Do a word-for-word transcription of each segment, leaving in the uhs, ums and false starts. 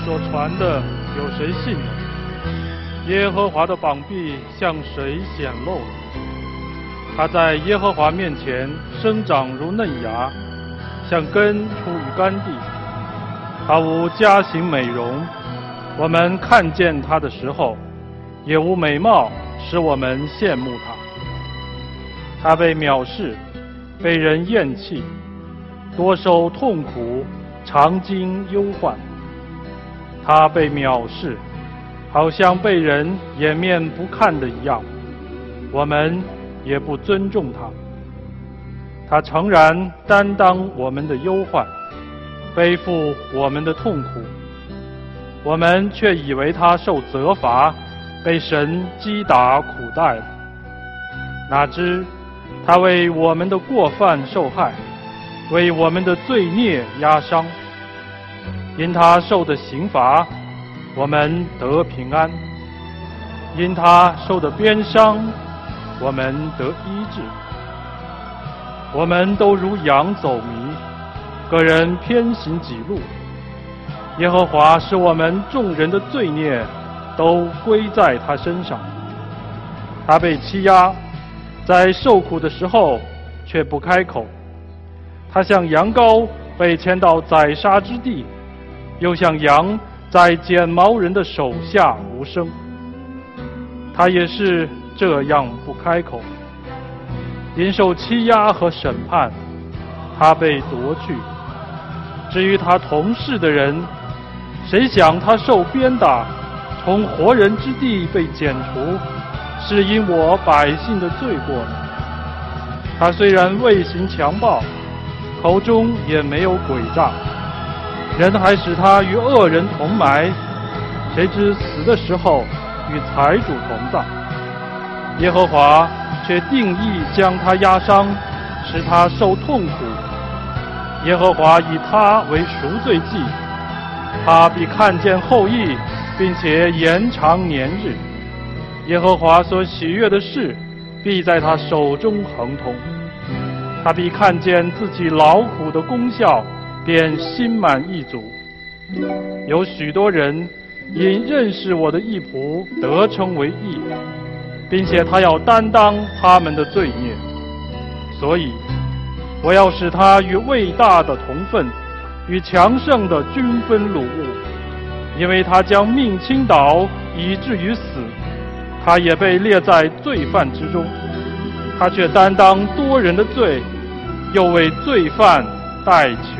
所传的，有谁信呢？耶和华的膀臂向谁显露了？他在耶和华面前生长如嫩芽，像根出于干地。他无佳形美容，我们看见他的时候，也无美貌使我们羡慕他。他被藐视，被人厌弃，多受痛苦，常经忧患。他被藐视，好像被人掩面不看的一样，我们也不尊重他。他诚然担当我们的忧患，背负我们的痛苦，我们却以为他受责罚，被神击打苦待了。哪知他为我们的过犯受害，为我们的罪孽压伤。因他受的刑罚，我们得平安；因他受的鞭伤，我们得医治。我们都如羊走迷，个人偏行己路。耶和华使我们众人的罪孽都归在他身上。他被欺压，在受苦的时候却不开口。他像羊羔被牵到宰杀之地，又像羊在剪毛人的手下无声。他也是这样不开口。因受欺压和审判，他被夺去。至于他同事的人，谁想他受鞭打，从活人之地被剪除，是因我百姓的罪过呢？他虽然未行强暴，口中也没有诡诈，人还使他与恶人同埋，谁知死的时候与财主同葬。耶和华却定义将他压伤，使他受痛苦。耶和华以他为赎罪祭，他必看见后裔，并且延长年日。耶和华所喜悦的事，必在他手中亨通。他必看见自己劳苦的功效，便心满意足。有许多人因认识我的义仆，得称为义，并且他要担当他们的罪孽。所以我要使他与伟大的同分，与强盛的均分掳物。因为他将命倾倒，以至于死，他也被列在罪犯之中。他却担当多人的罪，又为罪犯代求。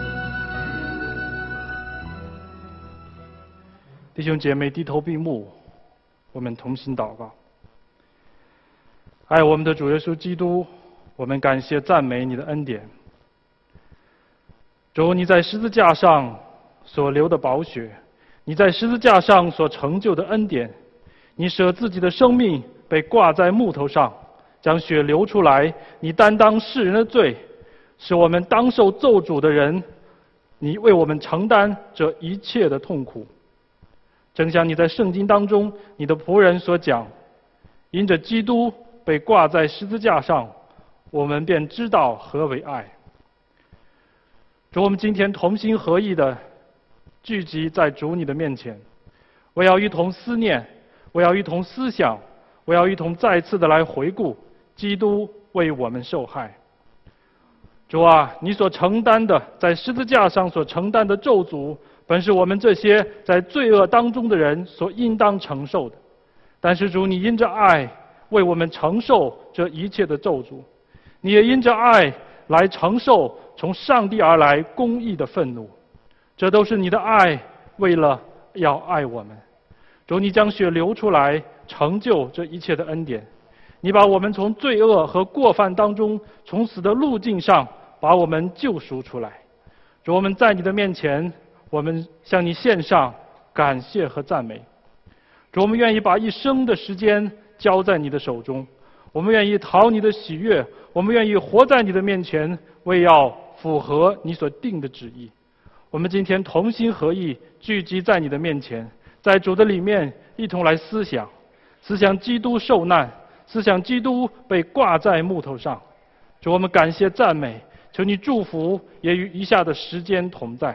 弟兄姐妹，低头闭目，我们同心祷告。爱我们的主耶稣基督，我们感谢赞美你的恩典。主，你在十字架上所流的宝血，你在十字架上所成就的恩典，你舍自己的生命被挂在木头上，将血流出来，你担当世人的罪，使我们当受咒诅的人，你为我们承担这一切的痛苦。正像你在圣经当中你的仆人所讲，因着基督被挂在十字架上，我们便知道何为爱。主，我们今天同心合意的聚集在主你的面前，我要一同思念，我要一同思想，我要一同再次的来回顾基督为我们受害。主啊，你所承担的，在十字架上所承担的咒诅，本是我们这些在罪恶当中的人所应当承受的。但是主，你因着爱为我们承受这一切的咒诅，你也因着爱来承受从上帝而来公义的愤怒。这都是你的爱，为了要爱我们。主，你将血流出来，成就这一切的恩典。你把我们从罪恶和过犯当中，从死的路径上把我们救赎出来。主，我们在你的面前，我们向你献上感谢和赞美。主，我们愿意把一生的时间交在你的手中，我们愿意讨你的喜悦，我们愿意活在你的面前，为要符合你所定的旨意。我们今天同心合意聚集在你的面前，在主的里面一同来思想，思想基督受难，思想基督被挂在木头上。主，我们感谢赞美，求你祝福，也与以下的时间同在。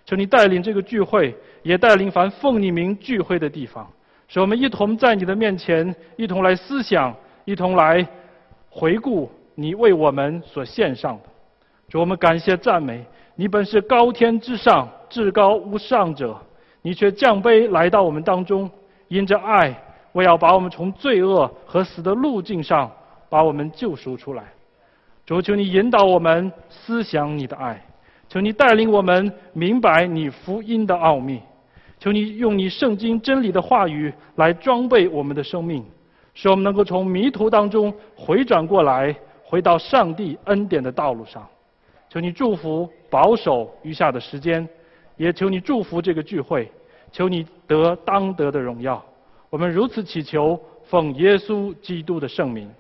求你带领这个聚会，也带领凡奉你名聚会的地方，使我们一同在你的面前，一同来思想，一同来回顾你为我们所献上的。主，我们感谢赞美你，本是高天之上至高无上者，你却降卑来到我们当中，因着爱，我要把我们从罪恶和死的路径上把我们救赎出来。主，求你引导我们思想你的爱，求你带领我们明白你福音的奥秘，求你用你圣经真理的话语来装备我们的生命，使我们能够从迷途当中回转过来，回到上帝恩典的道路上。求你祝福保守余下的时间，也求你祝福这个聚会，求你得当得的荣耀。我们如此祈求，奉耶稣基督的圣名。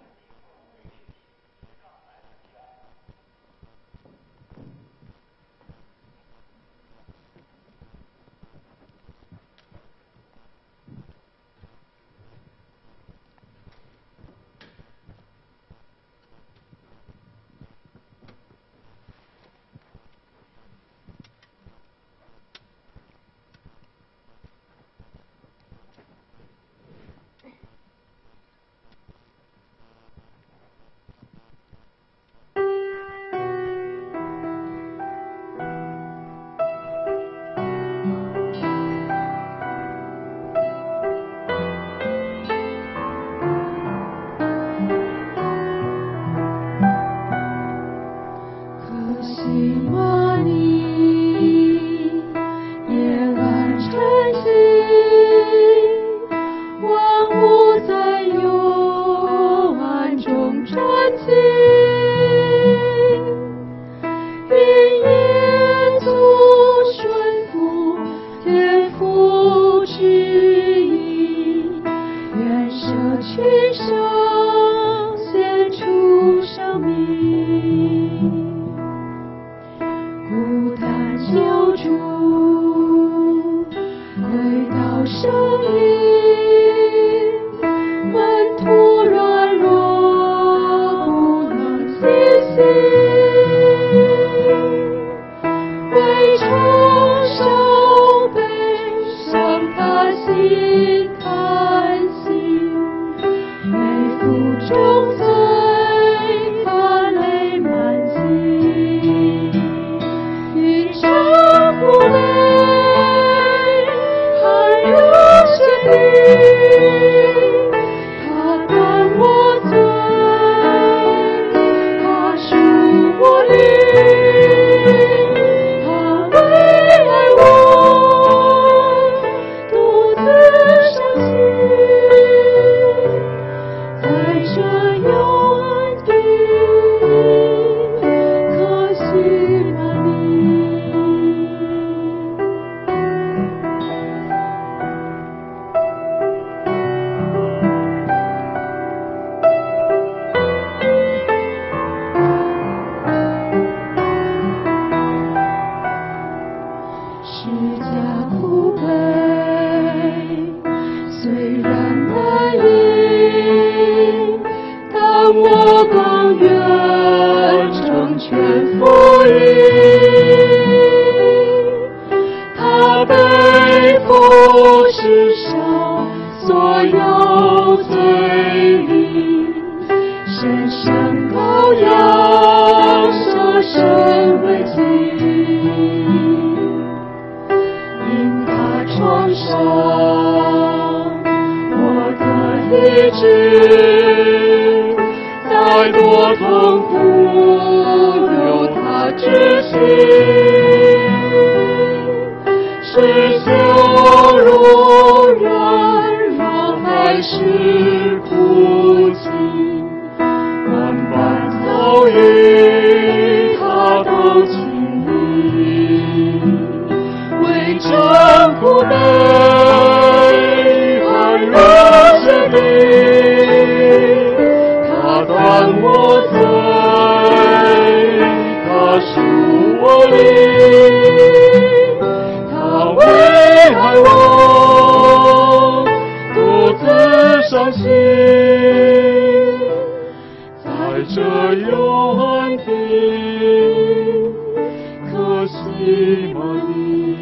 可惜吗你？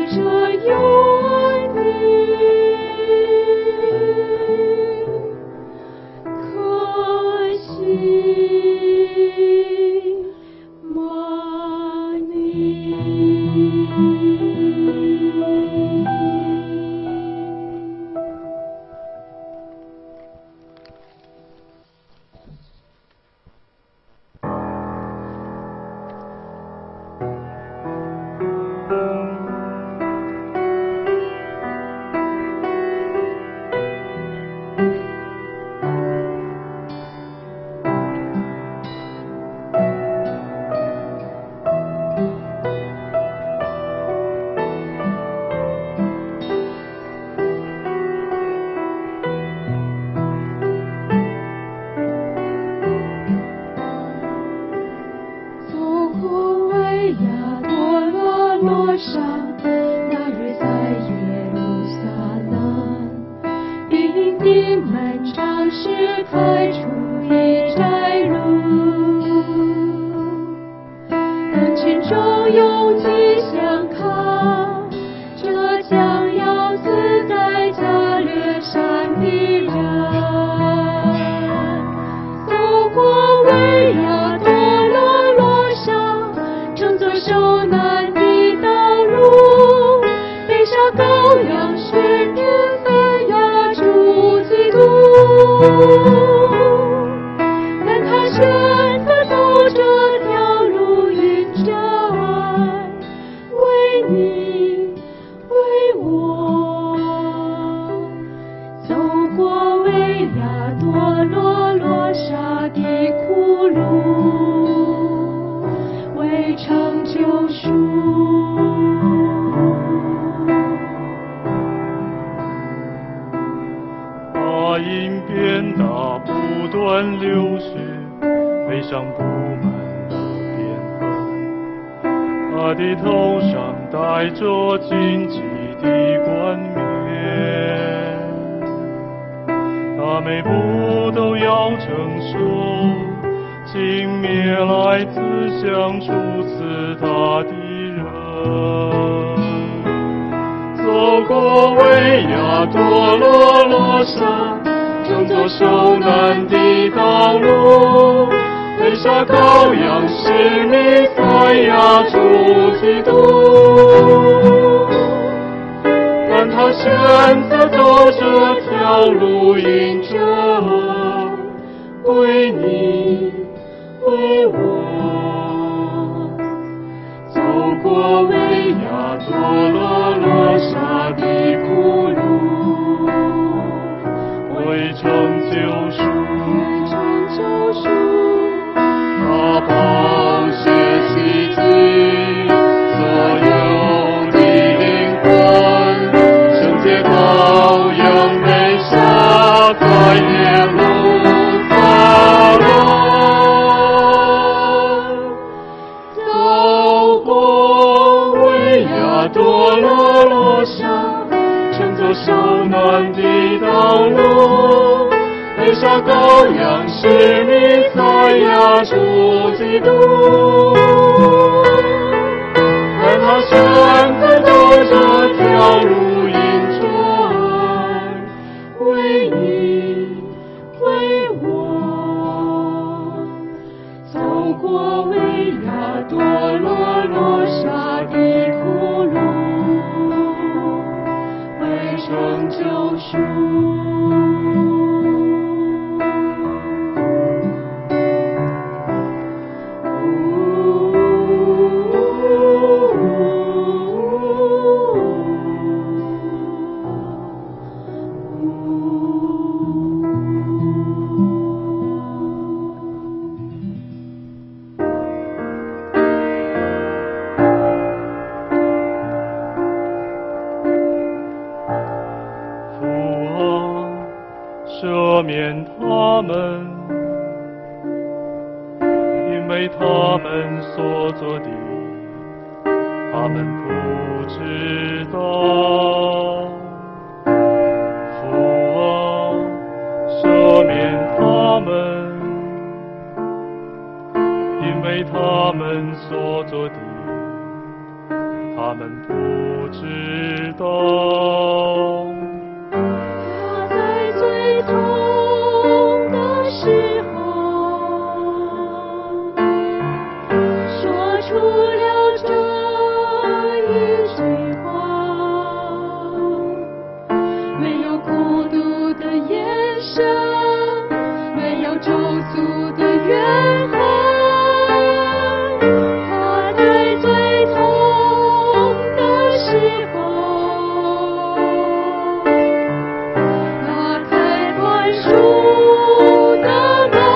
着有你，可惜吗你？ 赦免他们，因为他们所做的，他们不知道。父啊，赦免他们，因为他们所做的，他们不知道。 他在最痛的时候，说出了这一句话：没有孤独的眼神，没有咒诅的怨恨。他在最痛的时候，打开宽恕的门，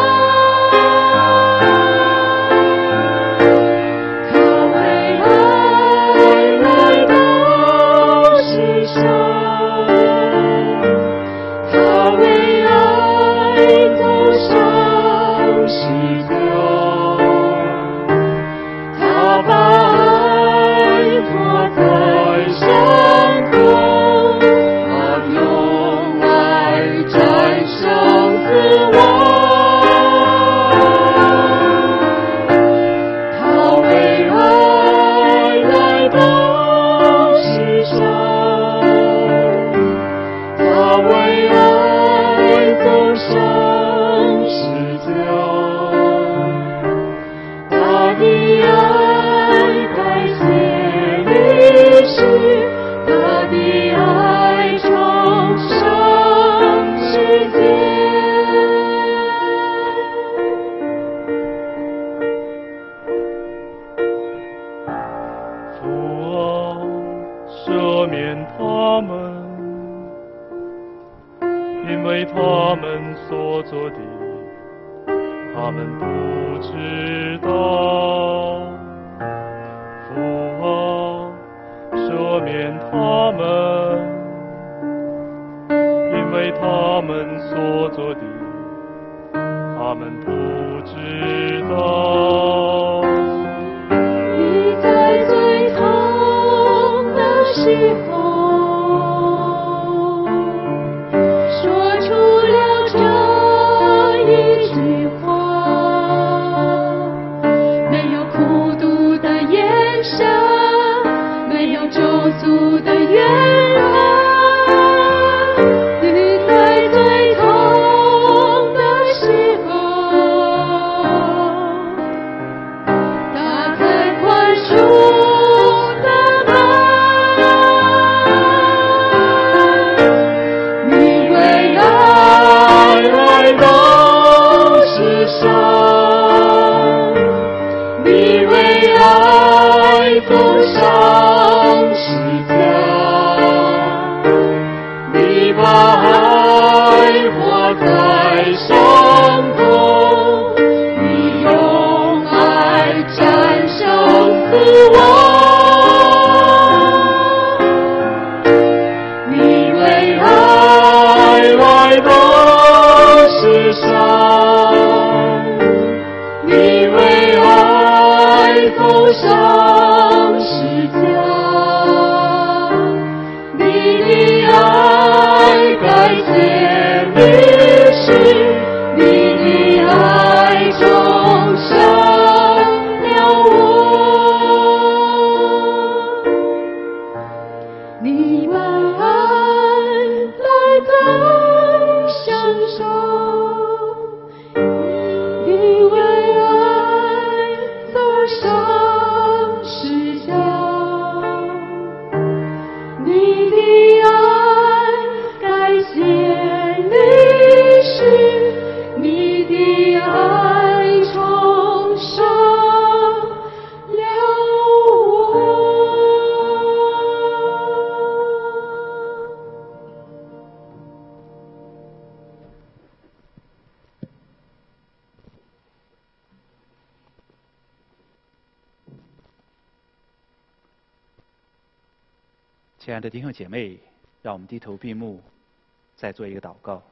他为爱来到世上，他为爱走上十字架，他把爱托在伤口，他用爱战胜死亡，他为爱来到世上，他为爱走上十字架，他的爱改写历史，他的爱创伤世界。 父啊，赦免他们，因为他们所做的，他们不知道。父啊，赦免他们，因为他们所做的，他们不知道。 你在最痛的时候，说出了这一句话：没有孤独的眼神，没有咒诅的怨恨。你在最痛的时候，打开宽恕的门，你为爱来到世上，你为爱走上十字架，你把爱活在伤口，你用爱战胜死亡，你为爱来到世上，你为爱走上十字架，你的爱改写历史，你的爱重生了我，你把爱来在身上，你为爱走上十字架，你的爱改写历史，你的爱重生了我。 亲爱的弟兄姐妹，让我们低头闭目，再做一个祷告。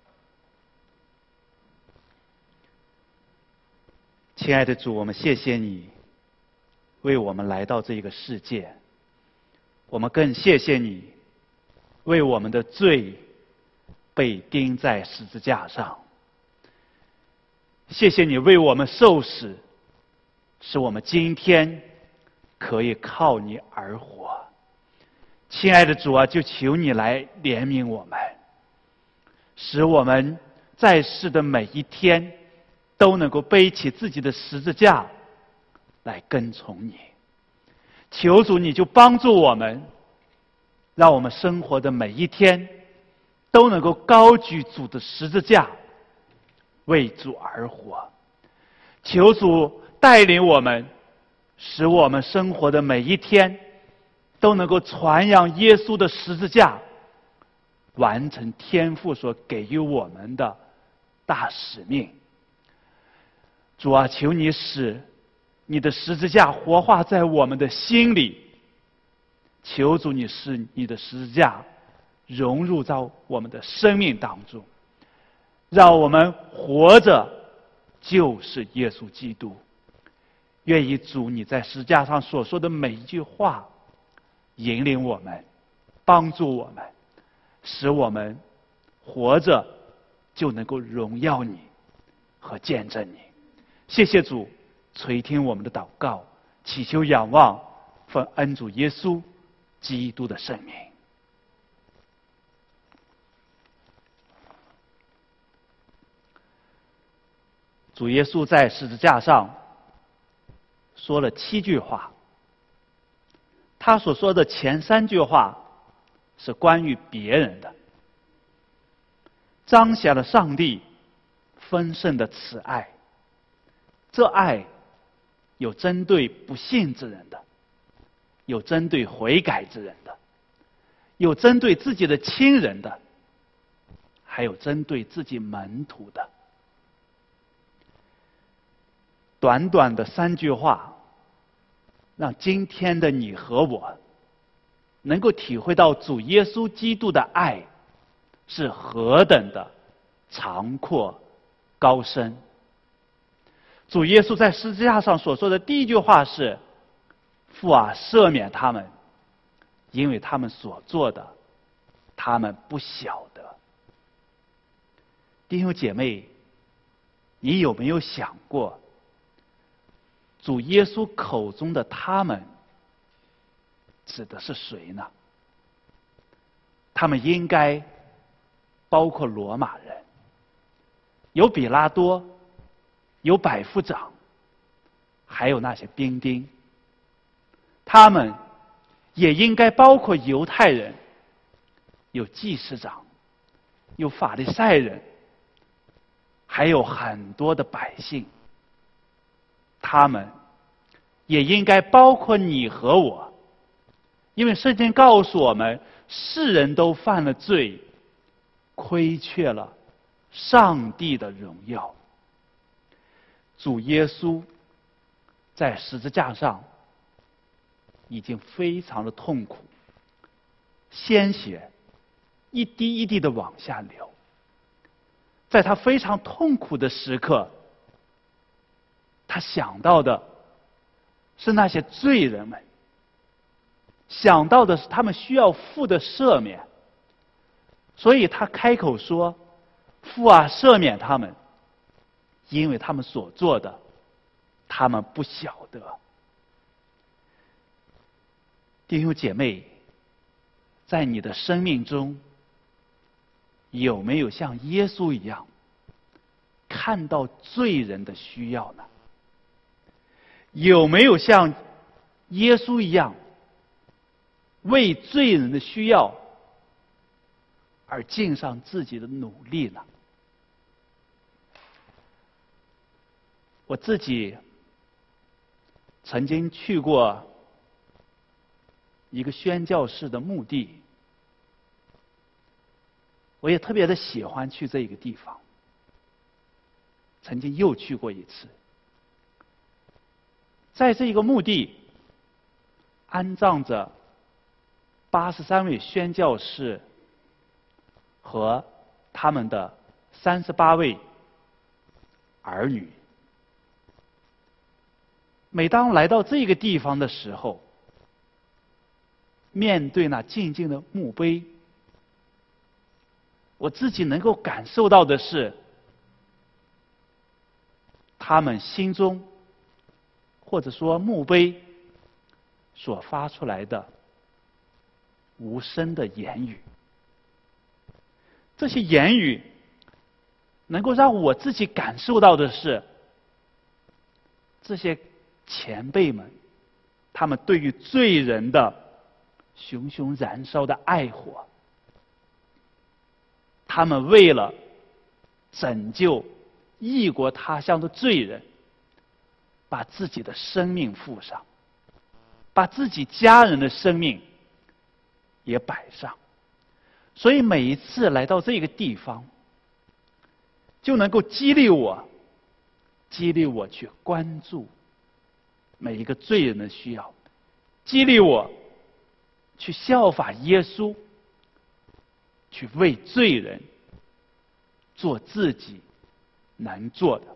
亲爱的主，我们谢谢你为我们来到这个世界，我们更谢谢你为我们的罪被钉在十字架上。谢谢你为我们受死，使我们今天可以靠你而活。 亲爱的主啊，就求你来怜悯我们，使我们在世的每一天都能够背起自己的十字架来跟从你。求主你就帮助我们，让我们生活的每一天都能够高举主的十字架，为主而活。求主带领我们，使我们生活的每一天都能够传扬耶稣的十字架，完成天父所给予我们的大使命。主啊，求你使你的十字架活化在我们的心里，求主你使你的十字架融入到我们的生命当中，让我们活着就是耶稣基督。愿意主你在十字架上所说的每一句话引领我们，帮助我们，使我们活着就能够荣耀你和见证你。谢谢主垂听我们的祷告，祈求仰望奉恩主耶稣基督的圣名。主耶稣在十字架上说了七句话，他所说的前三句话是关于别人的，彰显了上帝丰盛的慈爱。这爱有针对不信之人的，有针对悔改之人的，有针对自己的亲人的，还有针对自己门徒的。短短的三句话，让今天的你和我能够体会到主耶稣基督的爱是何等的长阔高深。主耶稣在十字架上所说的第一句话是：父啊，赦免他们，因为他们所做的他们不晓得。弟兄姐妹，你有没有想过，主耶稣口中的他们指的是谁呢？他们应该包括罗马人，有比拉多，有百夫长，还有那些兵丁。他们也应该包括犹太人，有祭司长，有法利赛人，还有很多的百姓。他们也应该包括你和我，因为圣经告诉我们，世人都犯了罪，亏缺了上帝的荣耀。主耶稣在十字架上已经非常的痛苦，鲜血一滴一滴的往下流。在他非常痛苦的时刻，他想到的是那些罪人们，想到的是他们需要父的赦免，所以他开口说：父啊，赦免他们，因为他们所做的他们不晓得。弟兄姐妹，在你的生命中有没有像耶稣一样看到罪人的需要呢？有没有像耶稣一样为罪人的需要而尽上自己的努力呢？我自己曾经去过一个宣教士的墓地，我也特别的喜欢去这个地方，曾经又去过一次。在这个墓地安葬着八十三位宣教士和他们的三十八位儿女。每当来到这个地方的时候，面对那静静的墓碑，我自己能够感受到的是，他们心中或者说墓碑所发出来的无声的言语。这些言语能够让我自己感受到的是，这些前辈们，他们对于罪人的熊熊燃烧的爱火，他们为了拯救异国他乡的罪人，把自己的生命付上，把自己家人的生命也摆上。所以每一次来到这个地方，就能够激励我，激励我去关注每一个罪人的需要，激励我去效法耶稣，去为罪人做自己能做的。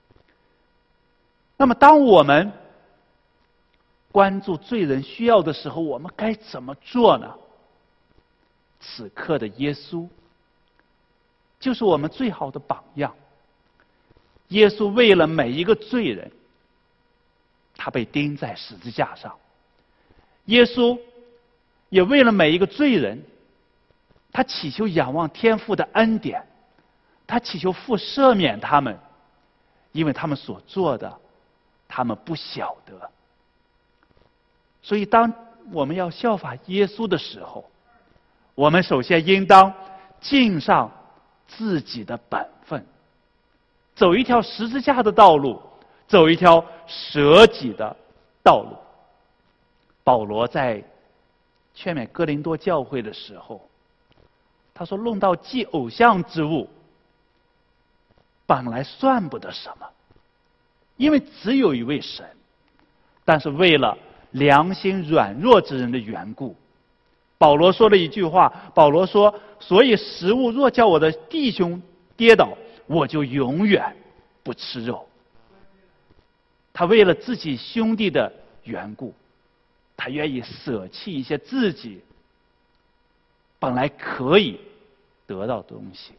那么当我们关注罪人需要的时候，我们该怎么做呢？此刻的耶稣就是我们最好的榜样。耶稣为了每一个罪人，他被钉在十字架上。耶稣也为了每一个罪人，他祈求仰望天父的恩典，他祈求父赦免他们，因为他们所做的他们不晓得。所以当我们要效法耶稣的时候，我们首先应当尽上自己的本分，走一条十字架的道路，走一条舍己的道路。保罗在劝勉哥林多教会的时候，他说，论到祭偶像之物，本来算不得什么，因为只有一位神，但是为了良心软弱之人的缘故，保罗说了一句话，保罗说，所以食物若叫我的弟兄跌倒，我就永远不吃肉。他为了自己兄弟的缘故，他愿意舍弃一些自己本来可以得到的东西。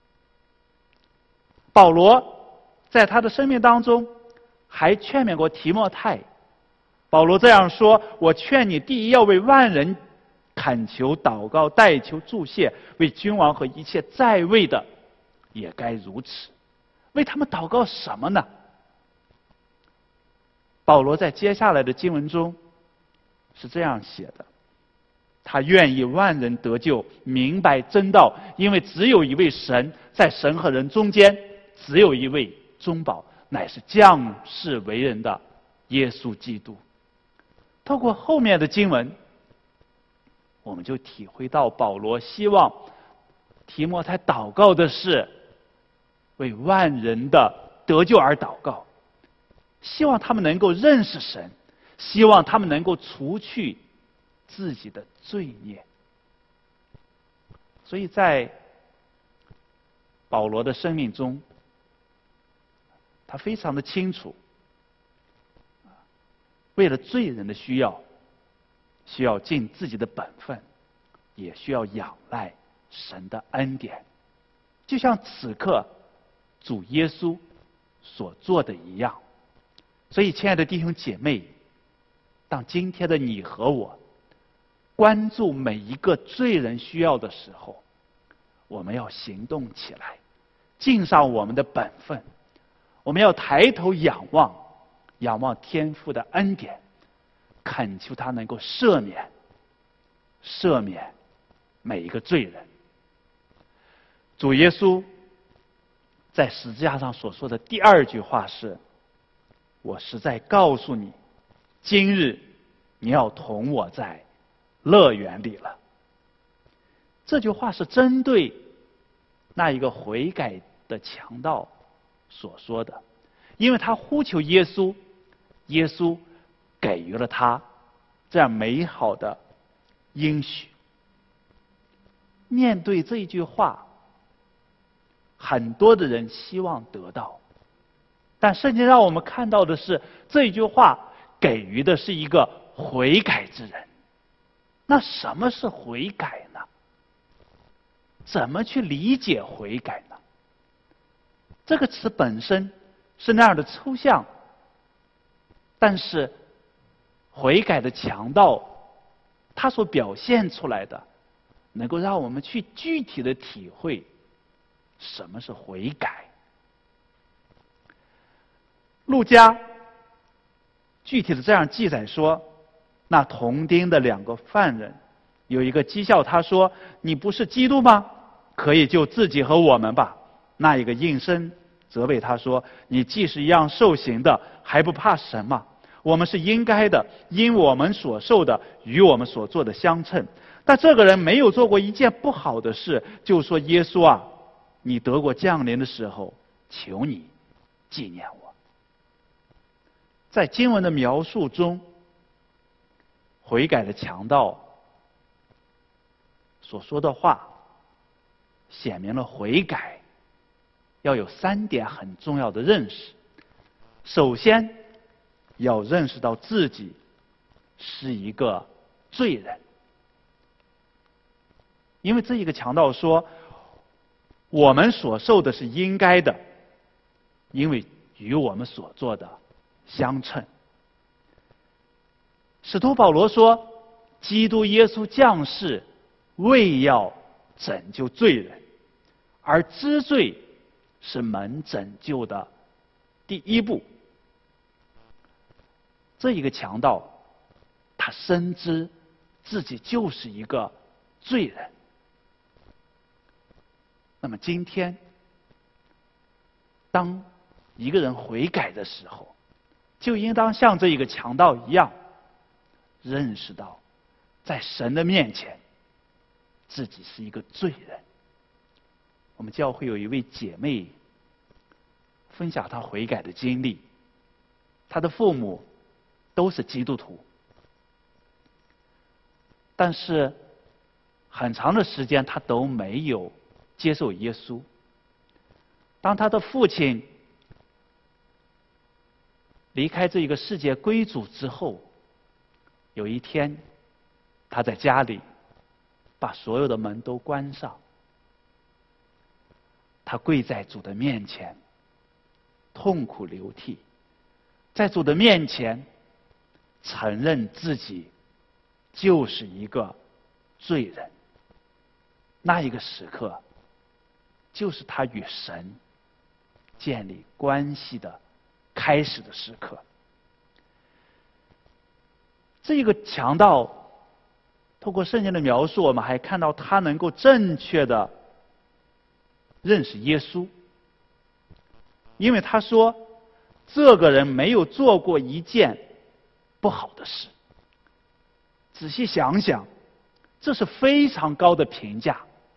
保罗在他的生命当中还劝勉过提摩太，保罗这样说，我劝你第一要为万人恳求祷告代求祝谢，为君王和一切在位的也该如此。为他们祷告什么呢？保罗在接下来的经文中是这样写的，他愿意万人得救，明白真道，因为只有一位神，在神和人中间只有一位中保，乃是降世为人的耶稣基督。透过后面的经文，我们就体会到保罗希望提摩太祷告的是为万人的得救而祷告，希望他们能够认识神，希望他们能够除去自己的罪孽。所以在保罗的生命中，他非常的清楚，为了罪人的需要，需要尽自己的本分，也需要仰赖神的恩典，就像此刻主耶稣所做的一样。所以亲爱的弟兄姐妹，当今天的你和我关注每一个罪人需要的时候，我们要行动起来，尽上我们的本分。我们要抬头仰望，仰望天父的恩典，恳求他能够赦免赦免每一个罪人。主耶稣在十字架上所说的第二句话是，我实在告诉你，今日你要同我在乐园里了。这句话是针对那一个悔改的强盗所说的，因为他呼求耶稣，耶稣给予了他这样美好的应许。面对这一句话，很多的人希望得到，但圣经让我们看到的是，这一句话给予的是一个悔改之人。那什么是悔改呢？怎么去理解悔改呢？这个词本身是那样的抽象，但是悔改的强盗它所表现出来的，能够让我们去具体的体会什么是悔改。路加具体的这样记载说，那同钉的两个犯人，有一个讥笑他说：“你不是基督吗？可以救自己和我们吧。”那一个应声责备他说：“你既是一样受刑的，还不怕神吗？我们是应该的，因我们所受的与我们所做的相称。但这个人没有做过一件不好的事，就说耶稣啊，你得过降临的时候，求你纪念我。”在经文的描述中，悔改的强盗所说的话，显明了悔改要有三点很重要的认识。首先，要认识到自己是一个罪人，因为这一个强盗说，我们所受的是应该的，因为与我们所做的相称。使徒保罗说，基督耶稣降世为要拯救罪人，而知罪是门拯救的第一步。这一个强盗，他深知自己就是一个罪人。那么今天，当一个人悔改的时候，就应当像这一个强盗一样，认识到在神的面前自己是一个罪人。我们教会有一位姐妹分享她悔改的经历，她的父母都是基督徒，但是很长的时间她都没有接受耶稣。当她的父亲离开这一个世界归主之后，有一天他在家里把所有的门都关上，他跪在主的面前痛哭流涕，在主的面前承认自己就是一个罪人。那一个时刻就是他与神建立关系的开始的时刻。这个强盗透过圣经的描述，我们还看到他能够正确的认识耶稣，因为他说这个人没有做过一件不好的事。仔细想想，这是非常高的评价，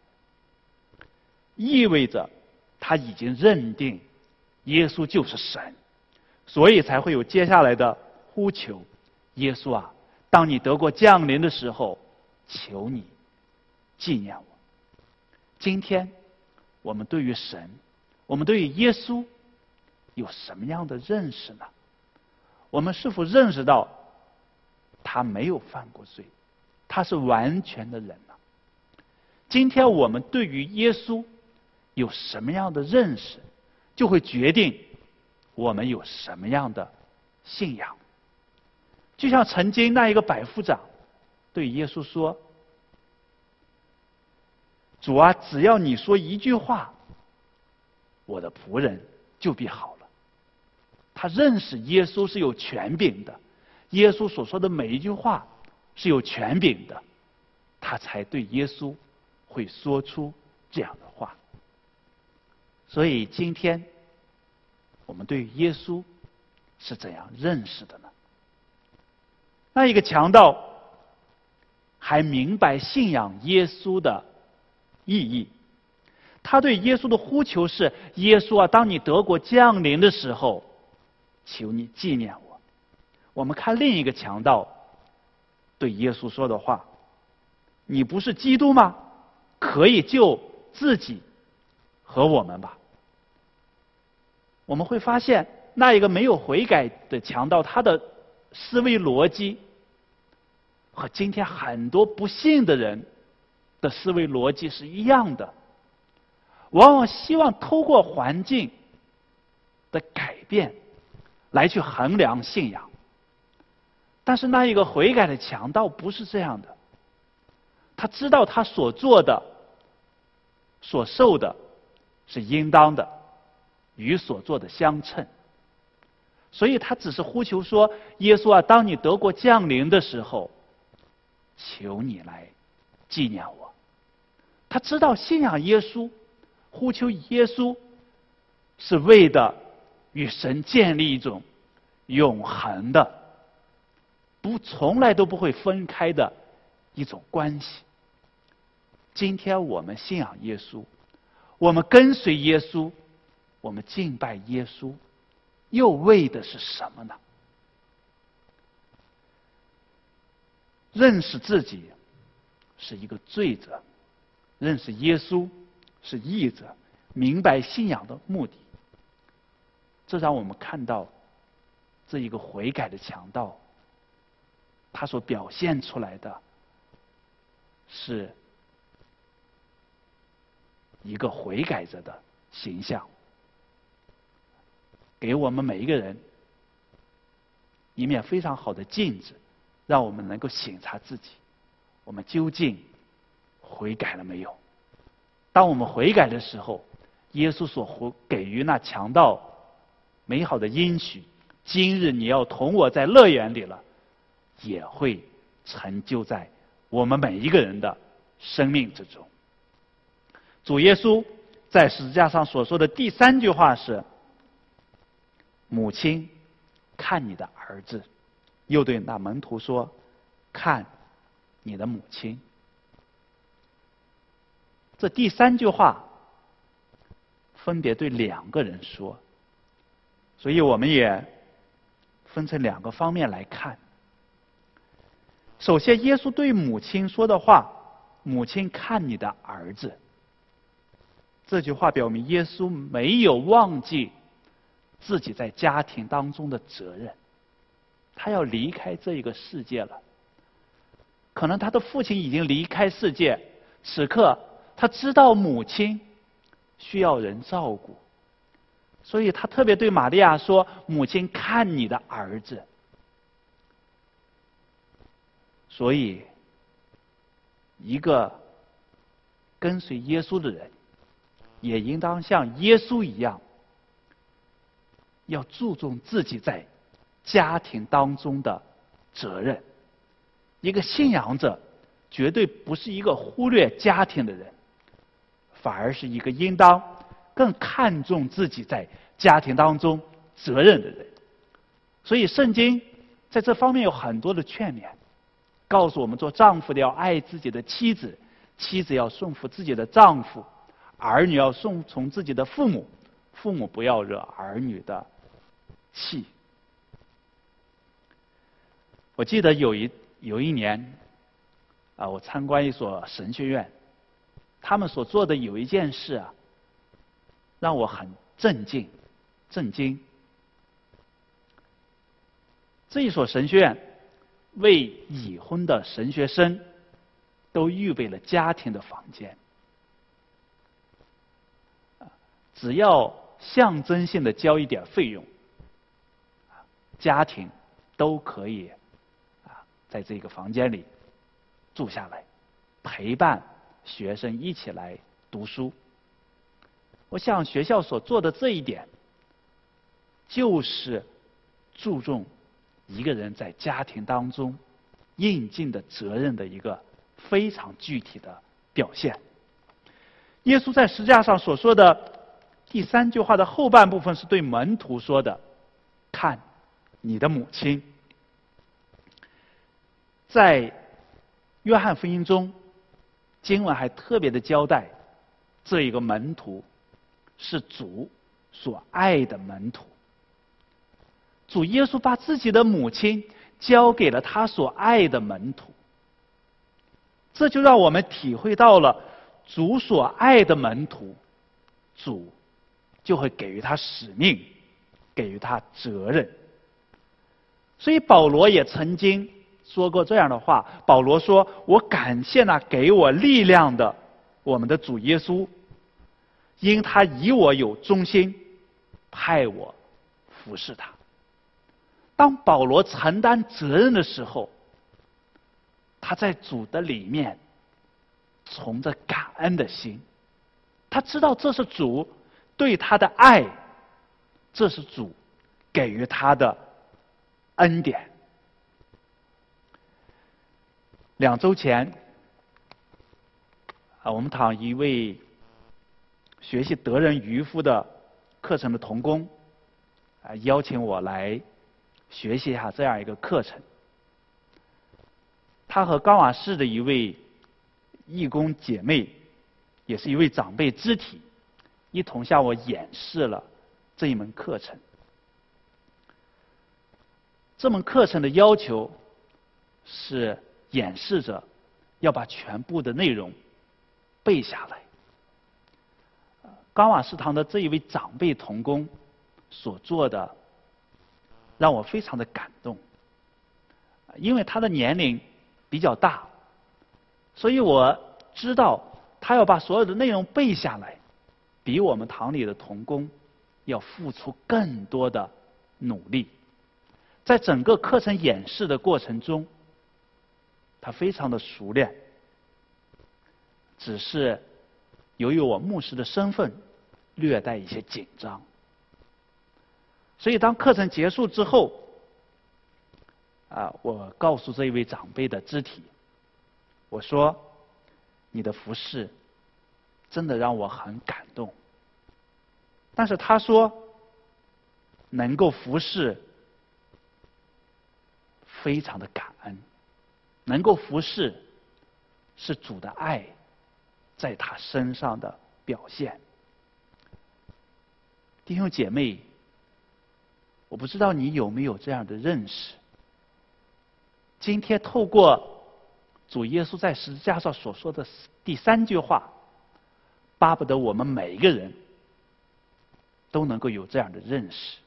意味着他已经认定耶稣就是神，所以才会有接下来的呼求：耶稣啊，当你得过降临的时候，求你纪念我。今天我们对于神，我们对于耶稣有什么样的认识呢？我们是否认识到他没有犯过罪，他是完全的人呢？今天我们对于耶稣有什么样的认识，就会决定我们有什么样的信仰。就像曾经那一个百夫长对耶稣说：“主啊，只要你说一句话，我的仆人就必好了。”他认识耶稣是有权柄的，耶稣所说的每一句话是有权柄的，他才对耶稣会说出这样的话。所以今天我们对耶稣是怎样认识的呢？那一个强盗还明白信仰耶稣的意义，他对耶稣的呼求是：耶稣啊，当你得国降临的时候，求你纪念我。我们看另一个强盗对耶稣说的话：你不是基督吗？可以救自己和我们吧。我们会发现，那一个没有悔改的强盗，他的思维逻辑和今天很多不信的人的思维逻辑是一样的，往往希望透过环境的改变来去衡量信仰。但是那一个悔改的强盗不是这样的， 他知道他所做的、所受的是应当的，与所做的相称。所以他只是呼求说：耶稣啊，当你得国降临的时候，求你来纪念我。他知道信仰耶稣，呼求耶稣，是为的与神建立一种永恒的、不从来都不会分开的一种关系。今天我们信仰耶稣，我们跟随耶稣，我们敬拜耶稣，又为的是什么呢？认识自己是一个罪者，认识耶稣是义者，明白信仰的目的。这让我们看到这一个悔改的强盗，他所表现出来的是一个悔改者的形象，给我们每一个人一面非常好的镜子，让我们能够省察自己，我们究竟悔改了没有？当我们悔改的时候，耶稣所给予那强盗美好的应许，今日你要同我在乐园里了，也会成就在我们每一个人的生命之中。主耶稣在十字架上所说的第三句话是：母亲，看你的儿子。又对那门徒说：看你的母亲。这第三句话分别对两个人说，所以我们也分成两个方面来看。首先，耶稣对母亲说的话：母亲，看你的儿子。这句话表明耶稣没有忘记自己在家庭当中的责任，他要离开这一个世界了。可能他的父亲已经离开世界，此刻他知道母亲需要人照顾，所以他特别对玛利亚说：母亲，看你的儿子。所以一个跟随耶稣的人也应当像耶稣一样，要注重自己在家庭当中的责任。一个信仰者绝对不是一个忽略家庭的人，反而是一个应当更看重自己在家庭当中责任的人。所以圣经在这方面有很多的劝勉，告诉我们做丈夫的要爱自己的妻子，妻子要顺服自己的丈夫，儿女要顺从自己的父母，父母不要惹儿女的气。我记得有一有一年啊，我参观一所神学院，他们所做的有一件事啊，让我很震惊震惊。这一所神学院为已婚的神学生都预备了家庭的房间，只要象征性的交一点费用，家庭都可以啊在这个房间里住下来，陪伴学生一起来读书。我想学校所做的这一点，就是注重一个人在家庭当中应尽的责任的一个非常具体的表现。耶稣在十字架上所说的第三句话的后半部分是对门徒说的：看你的母亲。在约翰福音中，经文还特别的交代，这一个门徒是主所爱的门徒。主耶稣把自己的母亲交给了他所爱的门徒，这就让我们体会到了主所爱的门徒，主就会给予他使命，给予他责任。所以保罗也曾经说过这样的话，保罗说：我感谢那给我力量的我们的主耶稣，因他以我有忠心，派我服侍他。当保罗承担责任的时候，他在主的里面存着感恩的心，他知道这是主对他的爱，这是主给予他的恩典。两周前，啊，我们堂一位学习得人渔夫的课程的同工，啊，邀请我来学习一下这样一个课程。他和冈瓦市的一位义工姐妹，也是一位长辈肢体，一同向我演示了这一门课程。这门课程的要求是演示者要把全部的内容背下来。冈瓦食堂的这一位长辈同工所做的，让我非常的感动。因为他的年龄比较大，所以我知道他要把所有的内容背下来，比我们堂里的同工要付出更多的努力。在整个课程演示的过程中，他非常的熟练，只是由于我牧师的身份，略带一些紧张。所以当课程结束之后，啊，我告诉这一位长辈的肢体，我说：“你的服侍真的让我很感动。”但是他说，能够服侍非常的感恩，能够服侍是主的爱在他身上的表现。弟兄姐妹，我不知道你有没有这样的认识。今天透过主耶稣在十字架上所说的第三句话，巴不得我们每一个人都能够有这样的认识。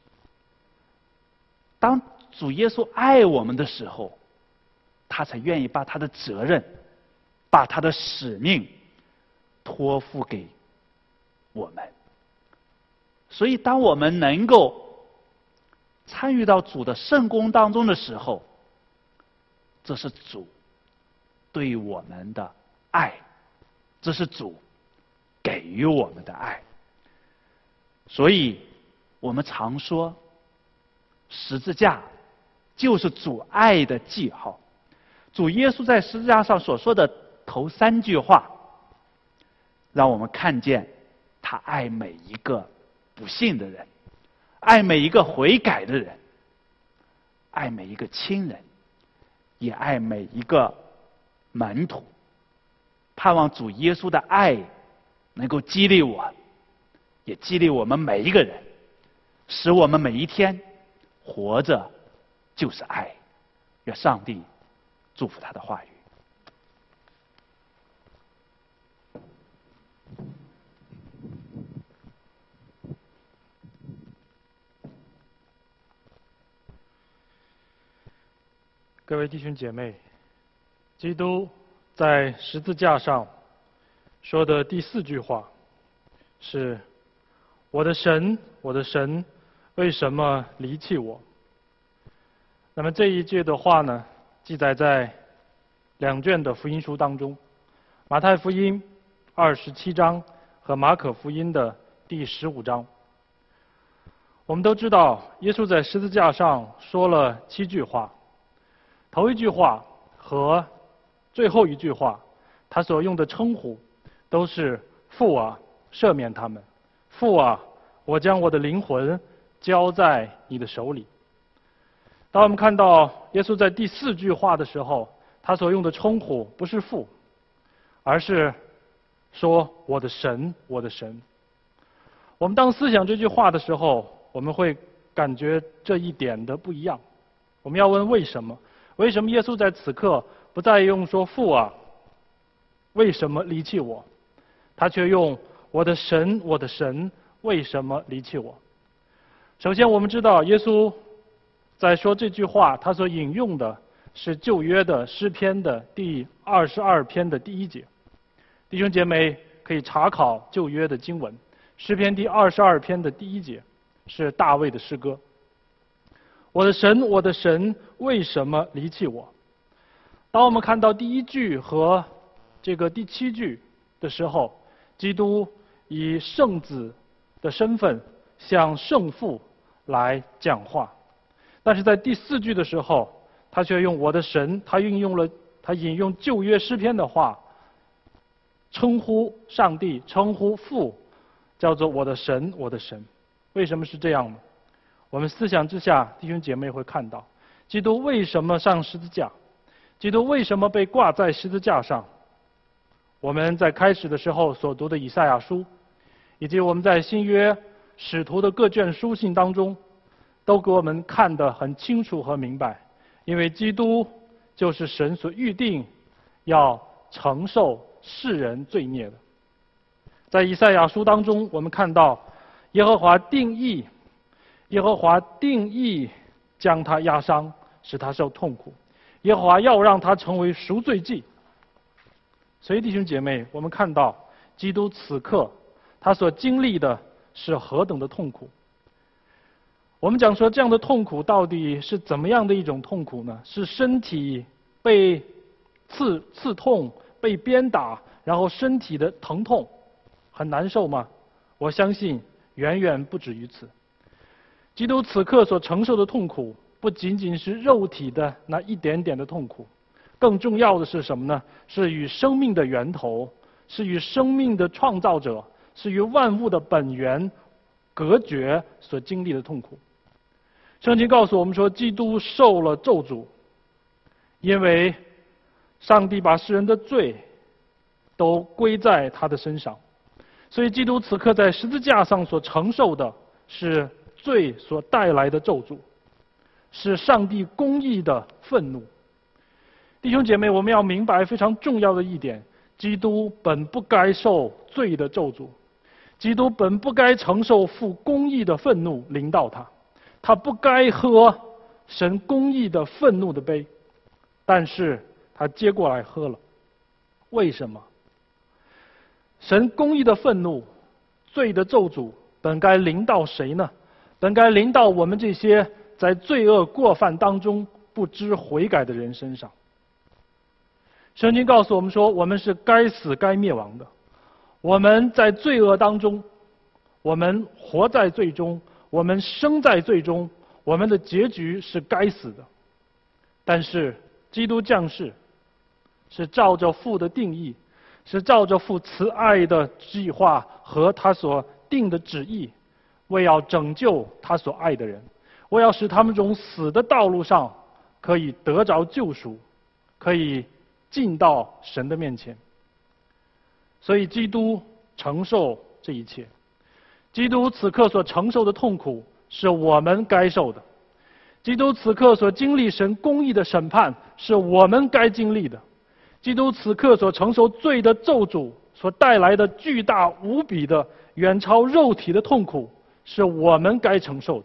当主耶稣爱我们的时候，他才愿意把他的责任，把他的使命托付给我们。所以当我们能够参与到主的圣工当中的时候，这是主对我们的爱，这是主给予我们的爱。所以我们常说，十字架就是主爱的记号。主耶稣在十字架上所说的头三句话，让我们看见他爱每一个不信的人，爱每一个悔改的人，爱每一个亲人，也爱每一个门徒。盼望主耶稣的爱能够激励我，也激励我们每一个人，使我们每一天活着就是爱。愿上帝祝福他的话语。 各位弟兄姐妹，基督在十字架上说的第四句话是：“我的神，我的神，为什么离弃我？”那么这一句的话呢，记载在两卷的福音书当中，马太福音二十七章和马可福音的第十五章。我们都知道，耶稣在十字架上说了七句话，头一句话和最后一句话，他所用的称呼都是父啊，赦免他们；父啊，我将我的灵魂交在你的手里。当我们看到耶稣在第四句话的时候，他所用的称呼不是父，而是说我的神，我的神。我们当思想这句话的时候，我们会感觉这一点的不一样。我们要问为什么？为什么耶稣在此刻不再用说父啊，为什么离弃我？他却用我的神，我的神，为什么离弃我？首先我们知道耶稣在说这句话，他所引用的是旧约的诗篇的第二十二篇的第一节。弟兄姐妹可以查考旧约的经文，诗篇第二十二篇的第一节是大卫的诗歌。我的神，我的神，为什么离弃我？当我们看到第一句和这个第七句的时候，基督以圣子的身份向圣父来讲话，但是在第四句的时候，他却用我的神，他运用了他引用旧约诗篇的话，称呼上帝，称呼父，叫做我的神，我的神。为什么是这样呢？我们思想之下，弟兄姐妹会看到，基督为什么上十字架？基督为什么被挂在十字架上？我们在开始的时候所读的以赛亚书，以及我们在新约使徒的各卷书信当中，都给我们看得很清楚和明白。因为基督就是神所预定要承受世人罪孽的。在以赛亚书当中，我们看到耶和华定义，耶和华定义将他压伤，使他受痛苦。耶和华要让他成为赎罪祭。所以弟兄姐妹，我们看到基督此刻他所经历的是何等的痛苦。我们讲说这样的痛苦到底是怎么样的一种痛苦呢？是身体被刺刺痛，被鞭打，然后身体的疼痛很难受吗？我相信远远不止于此。基督此刻所承受的痛苦不仅仅是肉体的那一点点的痛苦，更重要的是什么呢？是与生命的源头，是与生命的创造者，是与万物的本源隔绝所经历的痛苦。圣经告诉我们说，基督受了咒诅，因为上帝把世人的罪都归在他的身上，所以基督此刻在十字架上所承受的是罪所带来的咒诅，是上帝公义的愤怒。弟兄姐妹，我们要明白非常重要的一点，基督本不该受罪的咒诅，基督本不该承受父公义的愤怒临到他，他不该喝神公义的愤怒的杯，但是他接过来喝了。为什么？神公义的愤怒，罪的咒诅本该临到谁呢？本该临到我们这些在罪恶过犯当中不知悔改的人身上。圣经告诉我们说，我们是该死该灭亡的，我们在罪恶当中，我们活在罪中，我们生在罪中，我们的结局是该死的。但是基督降世，是照着父的定义，是照着父慈爱的计划和他所定的旨意，为要拯救他所爱的人，为要使他们从死的道路上可以得着救赎，可以进到神的面前。所以基督承受这一切，基督此刻所承受的痛苦是我们该受的，基督此刻所经历神公义的审判是我们该经历的，基督此刻所承受罪的咒诅所带来的巨大无比的远超肉体的痛苦是我们该承受的。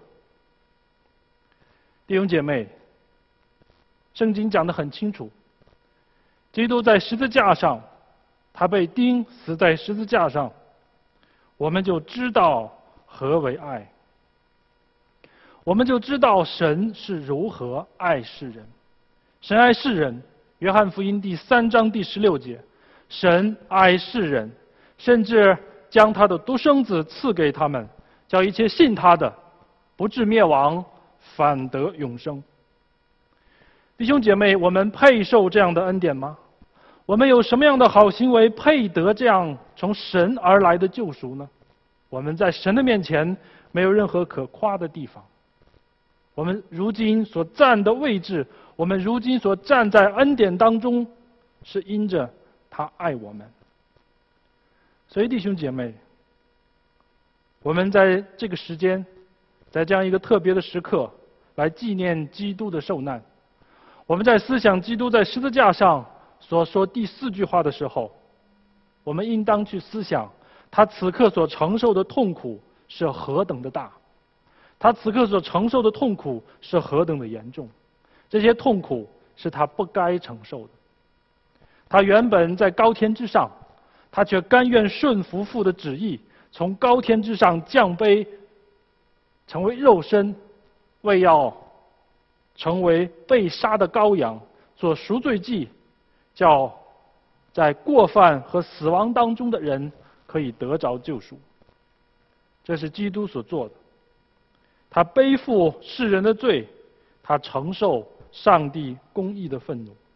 弟兄姐妹，圣经讲得很清楚，基督在十字架上，他被钉死在十字架上，我们就知道何为爱，我们就知道神是如何爱世人。神爱世人，约翰福音第三章第十六节，神爱世人，甚至将他的独生子赐给他们，叫一切信他的不至灭亡，反得永生。弟兄姐妹，我们配受这样的恩典吗？我们有什么样的好行为配得这样从神而来的救赎呢？我们在神的面前没有任何可夸的地方。我们如今所站的位置，我们如今所站在恩典当中，是因着他爱我们。所以弟兄姐妹，我们在这个时间，在这样一个特别的时刻来纪念基督的受难，我们在思想基督在十字架上所说第四句话的时候，我们应当去思想他此刻所承受的痛苦是何等的大，他此刻所承受的痛苦是何等的严重，这些痛苦是他不该承受的。他原本在高天之上，他却甘愿顺服父的旨意，从高天之上降卑，成为肉身，为要成为被杀的羔羊，做赎罪祭，叫在过犯和死亡当中的人可以得着救赎。这是基督所做的，他背负世人的罪，他承受上帝公义的愤怒。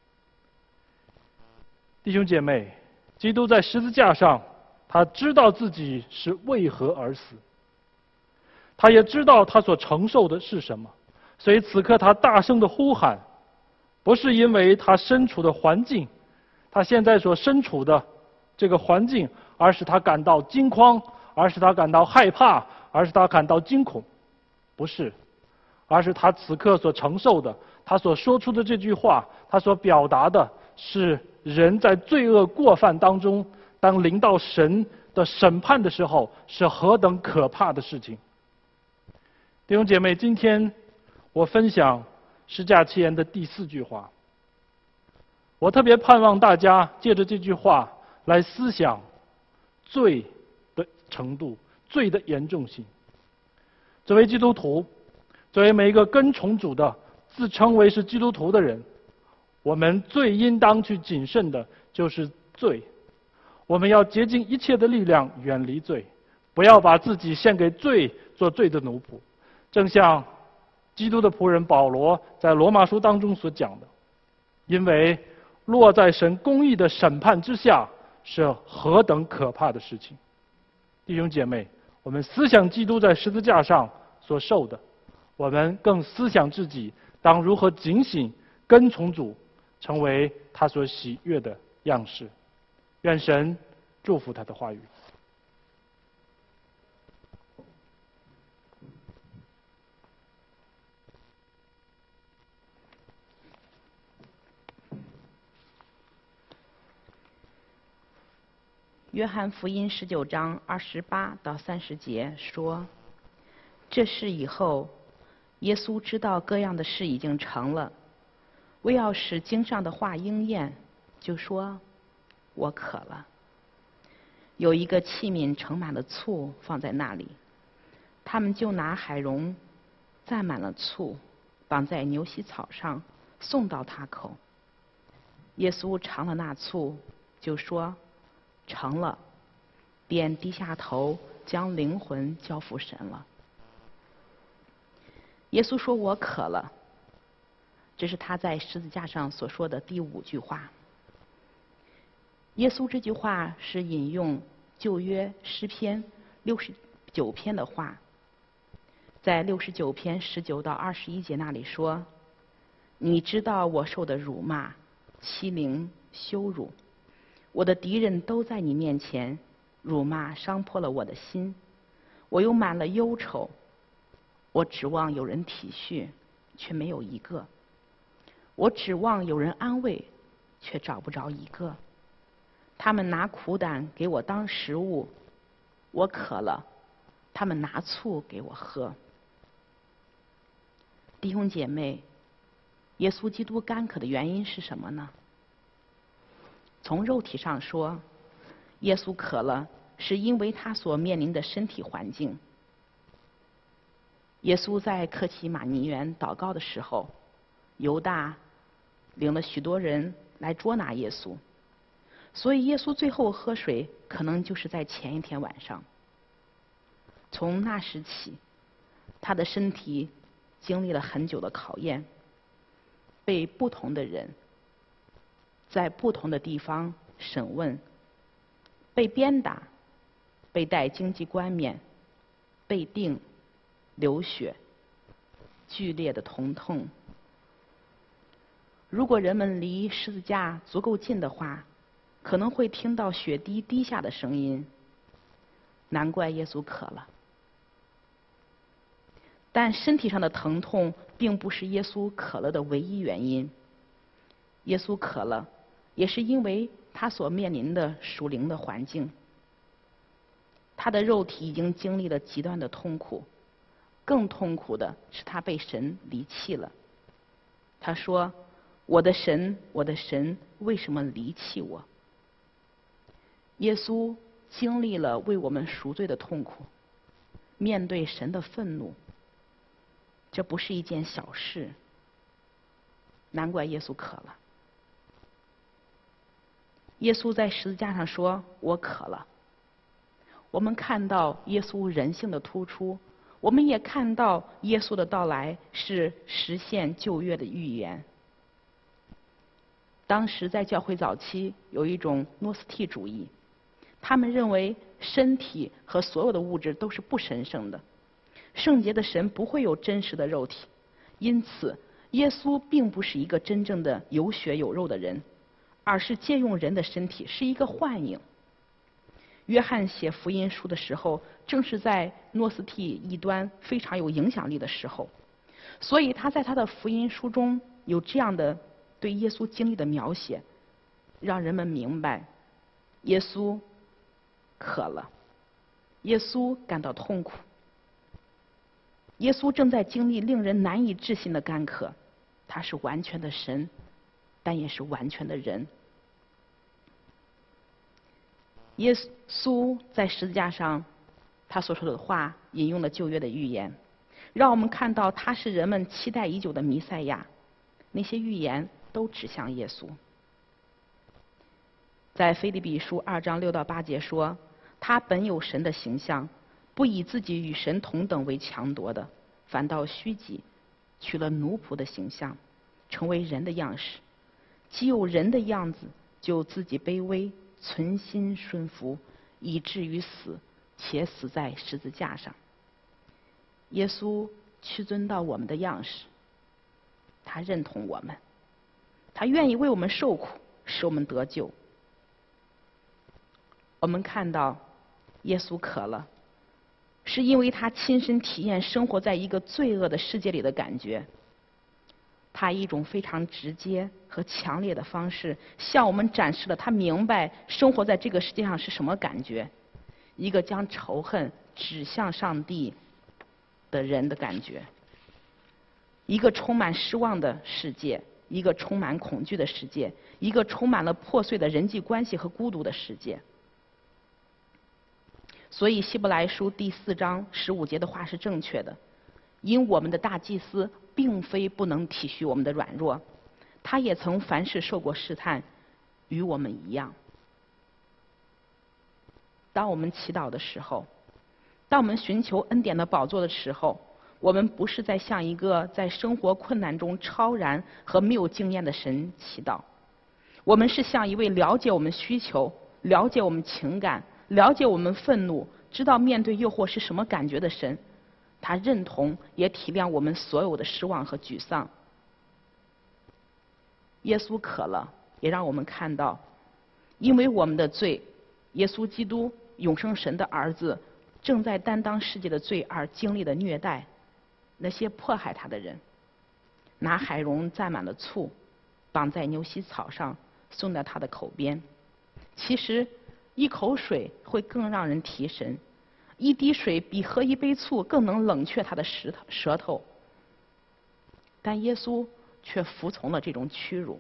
弟兄姐妹，基督在十字架上，他知道自己是为何而死，他也知道他所承受的是什么，所以此刻他大声的呼喊，不是因为他身处的环境，他现在所身处的这个环境，而是他感到惊慌，而是他感到害怕，而是他感到惊恐，不是，而是他此刻所承受的，他所说出的这句话，他所表达的是人在罪恶过犯当中，当临到神的审判的时候，是何等可怕的事情。弟兄姐妹，今天我分享十架七言的第四句话，我特别盼望大家借着这句话来思想罪的程度，罪的严重性。作为基督徒，作为每一个跟从主的自称为是基督徒的人，我们最应当去谨慎的就是罪。我们要竭尽一切的力量远离罪，不要把自己献给罪，做罪的奴仆。正像基督的仆人保罗在罗马书当中所讲的，因为落在神公义的审判之下，是何等可怕的事情。弟兄姐妹，我们思想基督在十字架上所受的，我们更思想自己当如何警醒跟从主，成为他所喜悦的样式。愿神祝福他的话语。 约翰福音十九章二十八到三十节说，这事以后，耶稣知道各样的事已经成了，为要使经上的话应验，就说，我渴了。有一个器皿盛满了醋放在那里，他们就拿海蓉蘸满了醋，绑在牛膝草上，送到他口。耶稣尝了那醋，就说，成了，便低下头，将灵魂交付神了。耶稣说，我渴了，这是他在十字架上所说的第五句话。耶稣这句话是引用旧约诗篇六十九篇的话，在六十九篇十九到二十一节那里说，你知道我受的辱骂、欺凌、羞辱，我的敌人都在你面前，辱骂伤破了我的心，我又满了忧愁，我指望有人体恤，却没有一个，我指望有人安慰，却找不着一个。他们拿苦胆给我当食物，我渴了，他们拿醋给我喝。弟兄姐妹，耶稣基督干渴的原因是什么呢？从肉体上说，耶稣渴了，是因为他所面临的身体环境。耶稣在客西马尼园祷告的时候，犹大领了许多人来捉拿耶稣，所以耶稣最后喝水可能就是在前一天晚上。从那时起，他的身体经历了很久的考验，被不同的人在不同的地方审问，被鞭打，被戴荆棘冠冕，被钉，流血，剧烈的疼痛。如果人们离十字架足够近的话，可能会听到血滴滴下的声音。难怪耶稣渴了。但身体上的疼痛并不是耶稣渴了的唯一原因。耶稣渴了，也是因为他所面临的属灵的环境。他的肉体已经经历了极端的痛苦，更痛苦的是他被神离弃了。他说，我的神，我的神，为什么离弃我？耶稣经历了为我们赎罪的痛苦，面对神的愤怒，这不是一件小事。难怪耶稣渴了。 耶稣在十字架上说：“我渴了。”我们看到耶稣人性的突出，我们也看到耶稣的到来是实现旧约的预言。当时在教会早期有一种诺斯替主义，他们认为身体和所有的物质都是不神圣的，圣洁的神不会有真实的肉体，因此耶稣并不是一个真正的有血有肉的人，而是借用人的身体，是一个幻影。约翰写福音书的时候，正是在诺斯替异端非常有影响力的时候，所以他在他的福音书中有这样的对耶稣经历的描写，让人们明白耶稣渴了，耶稣感到痛苦，耶稣正在经历令人难以置信的干渴。他是完全的神，但也是完全的人。耶稣在十字架上他所说的话引用了旧约的预言，让我们看到他是人们期待已久的弥赛亚，那些预言都指向耶稣。在腓立比书二章六到八节说，他本有神的形象，不以自己与神同等为强夺的，反倒虚己，取了奴仆的形象，成为人的样式。既有人的样子，就自己卑微，存心顺服，以至于死，且死在十字架上。耶稣屈尊到我们的样式，他认同我们，他愿意为我们受苦，使我们得救。我们看到耶稣渴了，是因为他亲身体验生活在一个罪恶的世界里的感觉。他以一种非常直接和强烈的方式向我们展示了他明白生活在这个世界上是什么感觉，一个将仇恨指向上帝的人的感觉，一个充满失望的世界，一个充满恐惧的世界，一个充满了破碎的人际关系和孤独的世界。所以希伯来书第四章十五节的话是正确的，因我们的大祭司并非不能体恤我们的软弱，他也曾凡事受过试探，与我们一样。当我们祈祷的时候，当我们寻求恩典的宝座的时候，我们不是在向一个在生活困难中超然和没有经验的神祈祷，我们是向一位了解我们需求、了解我们情感、了解我们愤怒、知道面对诱惑是什么感觉的神。他认同也体谅我们所有的失望和沮丧。耶稣渴了，也让我们看到，因为我们的罪，耶稣基督永生神的儿子正在担当世界的罪而经历的虐待，那些迫害他的人，拿海茸蘸满了醋，绑在牛膝草上，送到他的口边。其实一口水会更让人提神，一滴水比喝一杯醋更能冷却他的舌头舌头。但耶稣却服从了这种屈辱，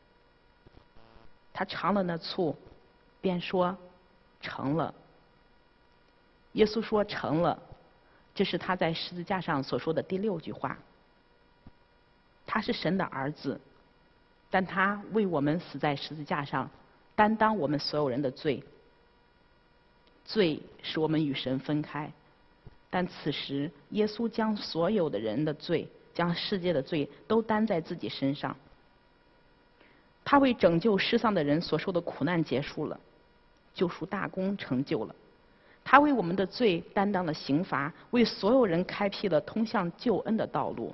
他尝了那醋，便说成了。耶稣说成了，这是他在十字架上所说的第六句话。他是神的儿子，但他为我们死在十字架上，担当我们所有人的罪。罪使我们与神分开，但此时耶稣将所有的人的罪，将世界的罪都担在自己身上。他为拯救失丧的人所受的苦难结束了，救赎大功成就了。他为我们的罪担当了刑罚，为所有人开辟了通向救恩的道路。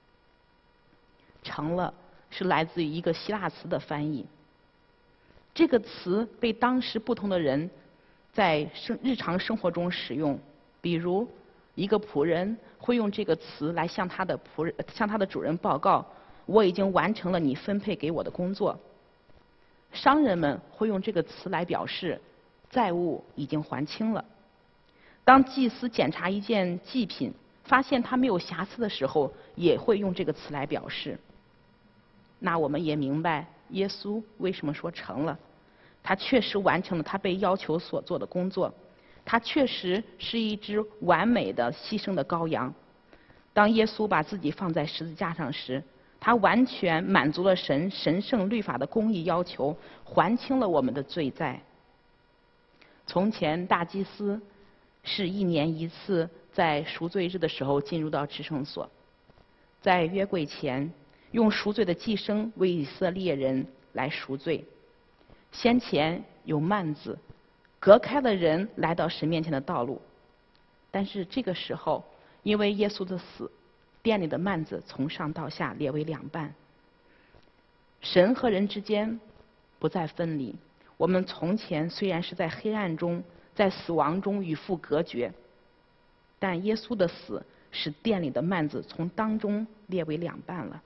成了是来自于一个希腊词的翻译，这个词被当时不同的人在生日常生活中使用，比如一个仆人会用这个词来向他的仆人向他的主人报告，我已经完成了你分配给我的工作。商人们会用这个词来表示债务已经还清了。当祭司检查一件祭品，发现它没有瑕疵的时候，也会用这个词来表示。那我们也明白耶稣为什么说成了，他确实完成了他被要求所做的工作，他确实是一只完美的牺牲的羔羊。当耶稣把自己放在十字架上时， 他完全满足了神神圣律法的公义要求，还清了我们的罪债。从前大祭司是一年一次在赎罪日的时候进入到至圣所，在约柜前用赎罪的祭牲为以色列人来赎罪。先前有幔子隔开了人来到神面前的道路，但是这个时候因为耶稣的死，殿里的幔子从上到下裂为两半，神和人之间不再分离。我们从前虽然是在黑暗中，在死亡中与父隔绝，但耶稣的死使殿里的幔子从当中裂为两半了，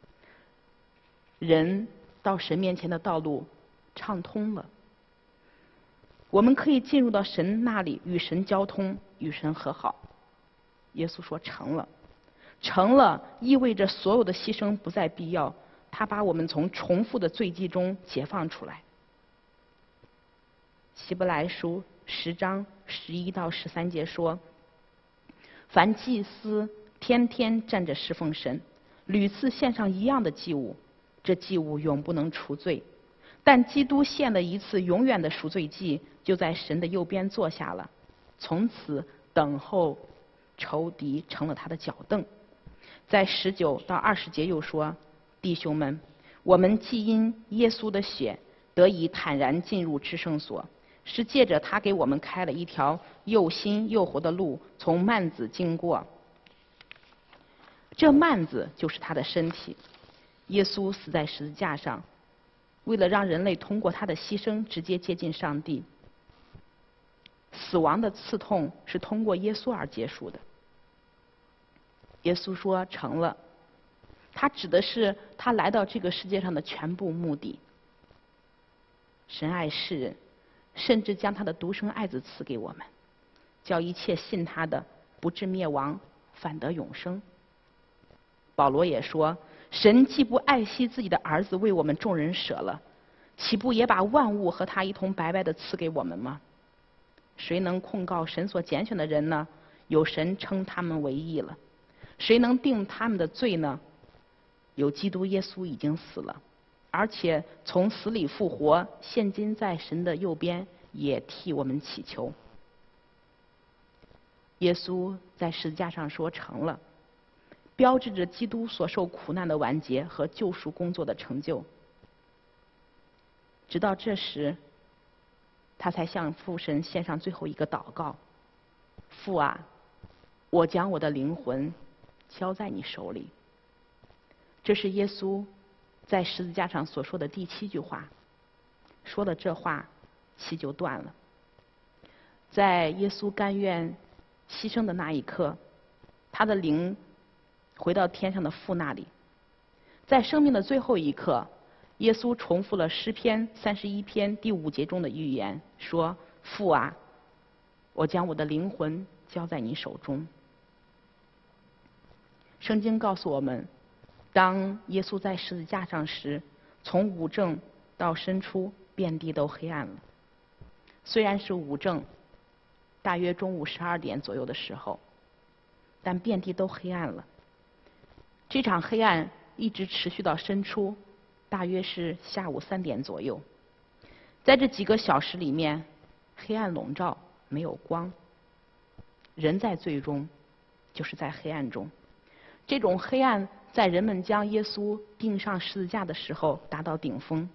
人到神面前的道路畅通了。我们可以进入到神那里，与神交通，与神和好。耶稣说成了，成了意味着所有的牺牲不再必要，他把我们从重复的罪迹中解放出来。希伯来书十章十一到十三节说，凡祭司天天站着侍奉神，屡次献上一样的祭物，这祭物永不能除罪。但基督献了一次永远的赎罪祭，就在神的右边坐下了，从此等候仇敌成了他的脚凳。在十九到二十节又说，弟兄们，我们既因耶稣的血得以坦然进入至圣所，是借着他给我们开了一条又新又活的路，从幔子经过。这幔子就是他的身体。耶稣死在十字架上，为了让人类通过他的牺牲直接接近上帝。死亡的刺痛是通过耶稣而结束的。耶稣说成了，他指的是他来到这个世界上的全部目的。神爱世人，甚至将他的独生爱子赐给我们，叫一切信他的不至灭亡，反得永生。保罗也说，神既不爱惜自己的儿子为我们众人舍了，岂不也把万物和他一同白白的赐给我们吗？谁能控告神所拣选的人呢？有神称他们为义了。谁能定他们的罪呢？有基督耶稣已经死了，而且从死里复活，现今在神的右边，也替我们祈求。耶稣在十字架上说成了，标志着基督所受苦难的完结和救赎工作的成就。直到这时，他才向父神献上最后一个祷告：父啊，我将我的灵魂交在你手里。这是耶稣在十字架上所说的第七句话。说了这话，气就断了。在耶稣甘愿牺牲的那一刻，他的灵回到天上的父那里。在生命的最后一刻，耶稣重复了诗篇三十一篇第五节中的预言，说：父啊，我将我的灵魂交在你手中。圣经告诉我们，当耶稣在十字架上时，从午正到申初，遍地都黑暗了。虽然是午正，大约中午十二点左右的时候，但遍地都黑暗了。这场黑暗一直持续到申初，大约是下午三点左右。在这几个小时里面，黑暗笼罩，没有光。人在最终，就是在黑暗中。这种黑暗在人们将耶稣钉上十字架的时候达到顶峰。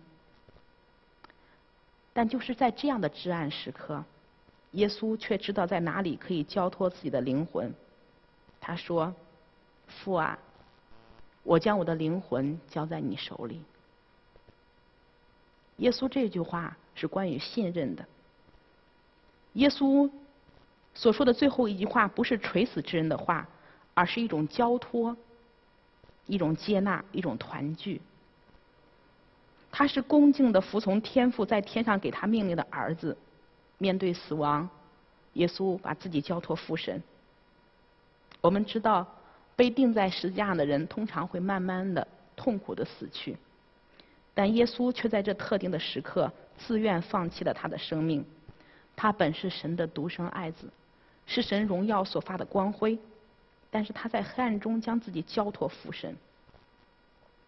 但就是在这样的至暗时刻，耶稣却知道在哪里可以交托自己的灵魂。他说：父啊，我将我的灵魂交在你手里。耶稣这句话是关于信任的。耶稣所说的最后一句话不是垂死之人的话，而是一种交托，一种接纳，一种团聚。他是恭敬地服从天父在天上给他命令的儿子。面对死亡，耶稣把自己交托父神。我们知道，被钉在十字架上的人通常会慢慢的、痛苦的死去，但耶稣却在这特定的时刻自愿放弃了他的生命。他本是神的独生爱子，是神荣耀所发的光辉，但是他在黑暗中将自己交托父神。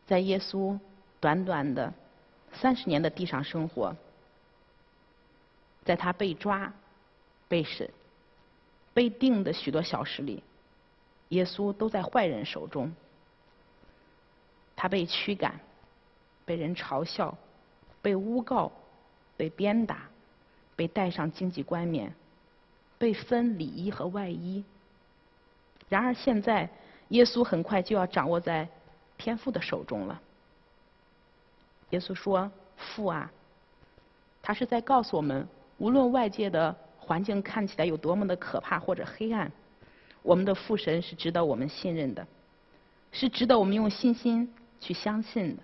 在耶稣短短的三十年的地上生活，在他被抓、被审、被定的许多小时里，耶稣都在坏人手中。他被驱赶，被人嘲笑，被诬告，被鞭打，被戴上荆棘冠冕，被分里衣和外衣。然而现在，耶稣很快就要掌握在天父的手中了。耶稣说：“父啊！”他是在告诉我们，无论外界的环境看起来有多么的可怕或者黑暗，我们的父神是值得我们信任的，是值得我们用信心去相信的。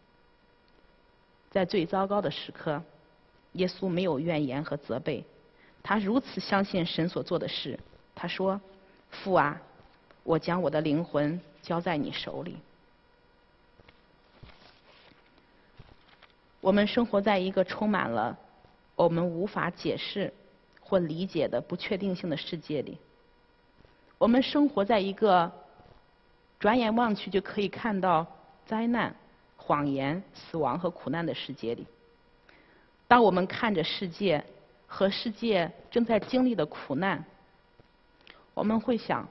在最糟糕的时刻，耶稣没有怨言和责备，他如此相信神所做的事。他说：“父啊，我将我的灵魂交在你手里。”我们生活在一个充满了我们无法解释或理解的不确定性的世界里。我们生活在一个转眼望去就可以看到灾难、谎言、死亡和苦难的世界里。当我们看着世界和世界正在经历的苦难，我们会想，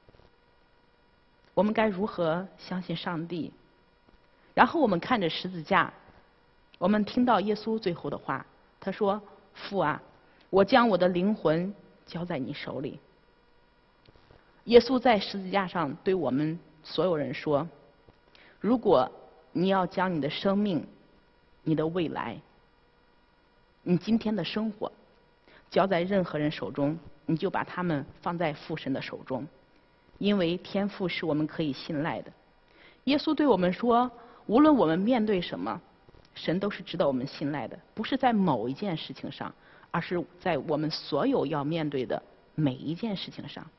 我们该如何相信上帝？然后我们看着十字架，我们听到耶稣最后的话，他说：“父啊，我将我的灵魂交在你手里。”耶稣在十字架上对我们所有人说：“如果你要将你的生命、你的未来、你今天的生活交在任何人手中，你就把他们放在父神的手中，因为天父是我们可以信赖的。”耶稣对我们说，无论我们面对什么，神都是值得我们信赖的，不是在某一件事情上，而是在我们所有要面对的每一件事情上。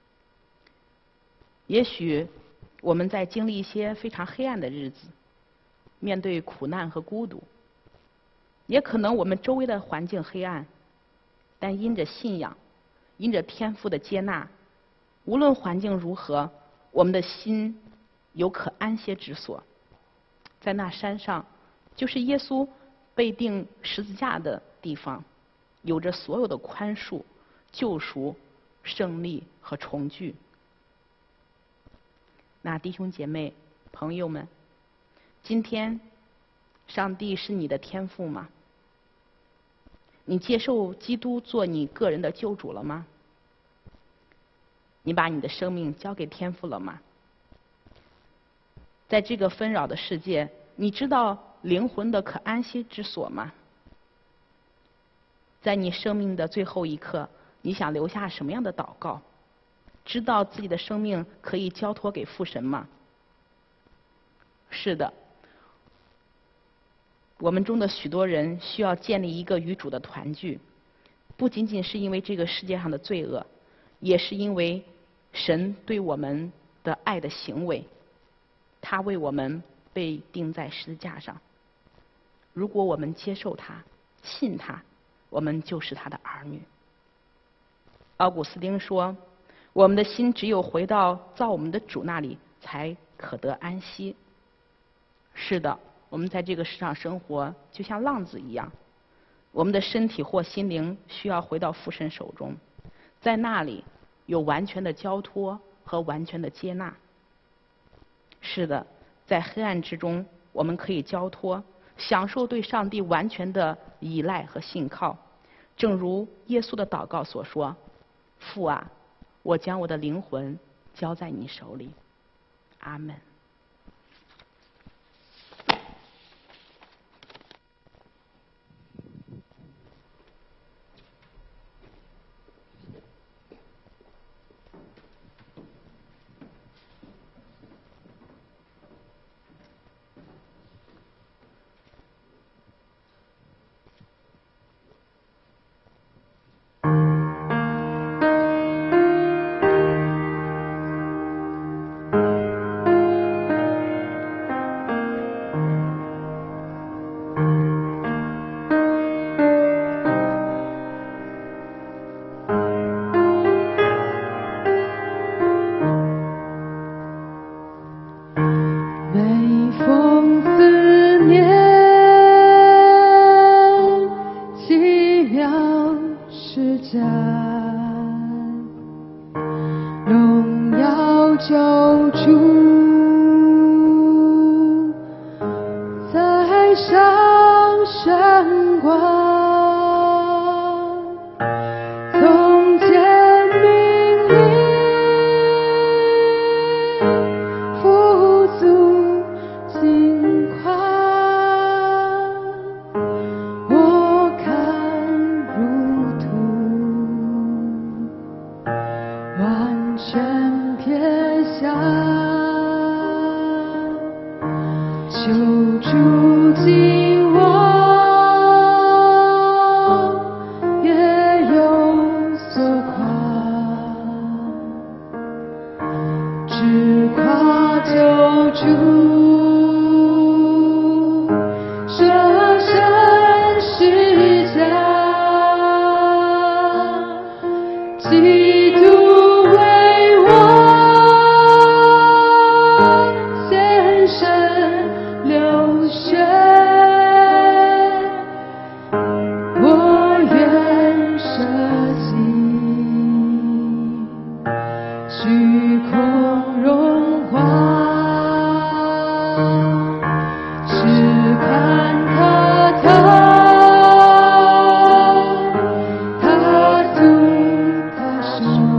也许我们在经历一些非常黑暗的日子，面对苦难和孤独，也可能我们周围的环境黑暗，但因着信仰，因着天父的接纳，无论环境如何，我们的心有可安歇之所。在那山上，就是耶稣被钉十字架的地方，有着所有的宽恕、救赎、胜利和重聚。那弟兄姐妹、朋友们，今天上帝是你的天父吗？你接受基督做你个人的救主了吗？你把你的生命交给天父了吗？在这个纷扰的世界，你知道灵魂的可安息之所吗？在你生命的最后一刻，你想留下什么样的祷告？知道自己的生命可以交托给父神吗？是的，我们中的许多人需要建立一个与主的团聚，不仅仅是因为这个世界上的罪恶，也是因为神对我们的爱的行为。他为我们被钉在十字架上，如果我们接受他、信他，我们就是他的儿女。奥古斯丁说，我们的心只有回到造我们的主那里，才可得安息。是的，我们在这个世上生活就像浪子一样，我们的身体或心灵需要回到父神手中，在那里有完全的交托和完全的接纳。是的，在黑暗之中，我们可以交托，享受对上帝完全的依赖和信靠。正如耶稣的祷告所说：“父啊，我将我的灵魂交在你手里。”阿门。 家，荣耀救主在上升光，从前命令富足轻快，我看如图，完全撇下，求主进我，也有所夸，只夸救主舍身施家，基督为我献身流血，我愿舍己，虚空荣华，只看他疼，他痛他受，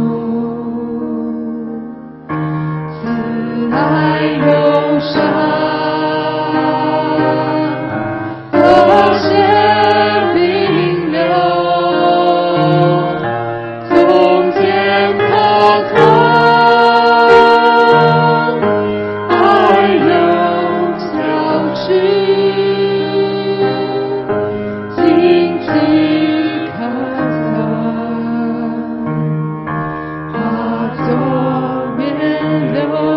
慈爱忧伤，和谐并流，从前他疼，爱又交织，紧紧可测，化作面流。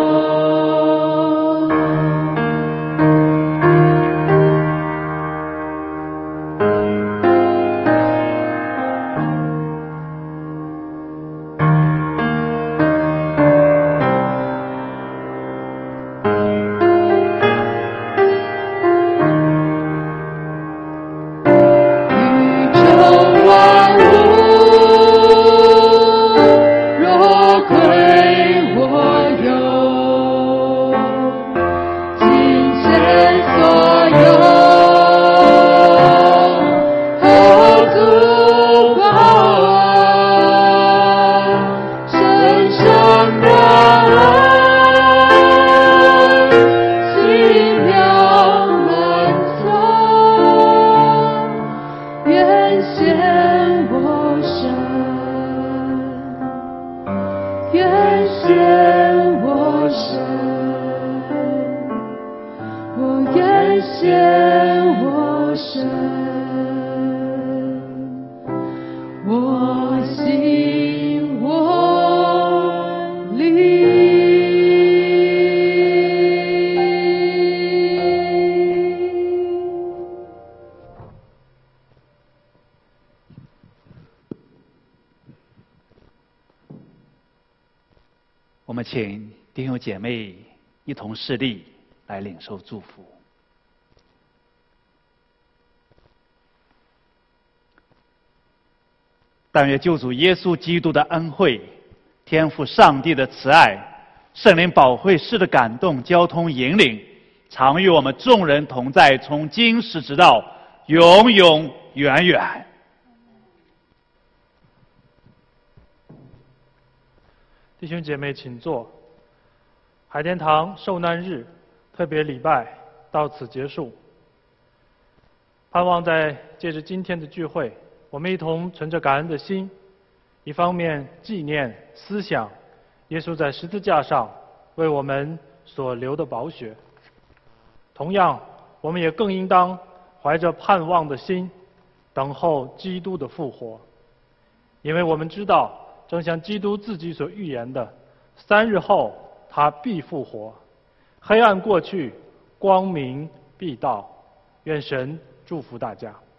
宇宙万物若归我有，今生所有何足报啊？深深的爱，奇妙难测，愿献我身，愿献我身，我愿献我身，我心我力。 我们请弟兄姐妹一同侍立，来领受祝福。但愿救主耶稣基督的恩惠、天父上帝的慈爱、圣灵保惠师的感动、交通引领，常与我们众人同在，从今时直到永永远远。 弟兄姐妹，请坐。海天堂受难日特别礼拜到此结束。盼望在借着今天的聚会，我们一同存着感恩的心，一方面纪念、思想耶稣在十字架上为我们所流的宝血，同样，我们也更应当怀着盼望的心，等候基督的复活，因为我们知道，正像基督自己所预言的，三日后他必复活，黑暗过去，光明必到。愿神祝福大家。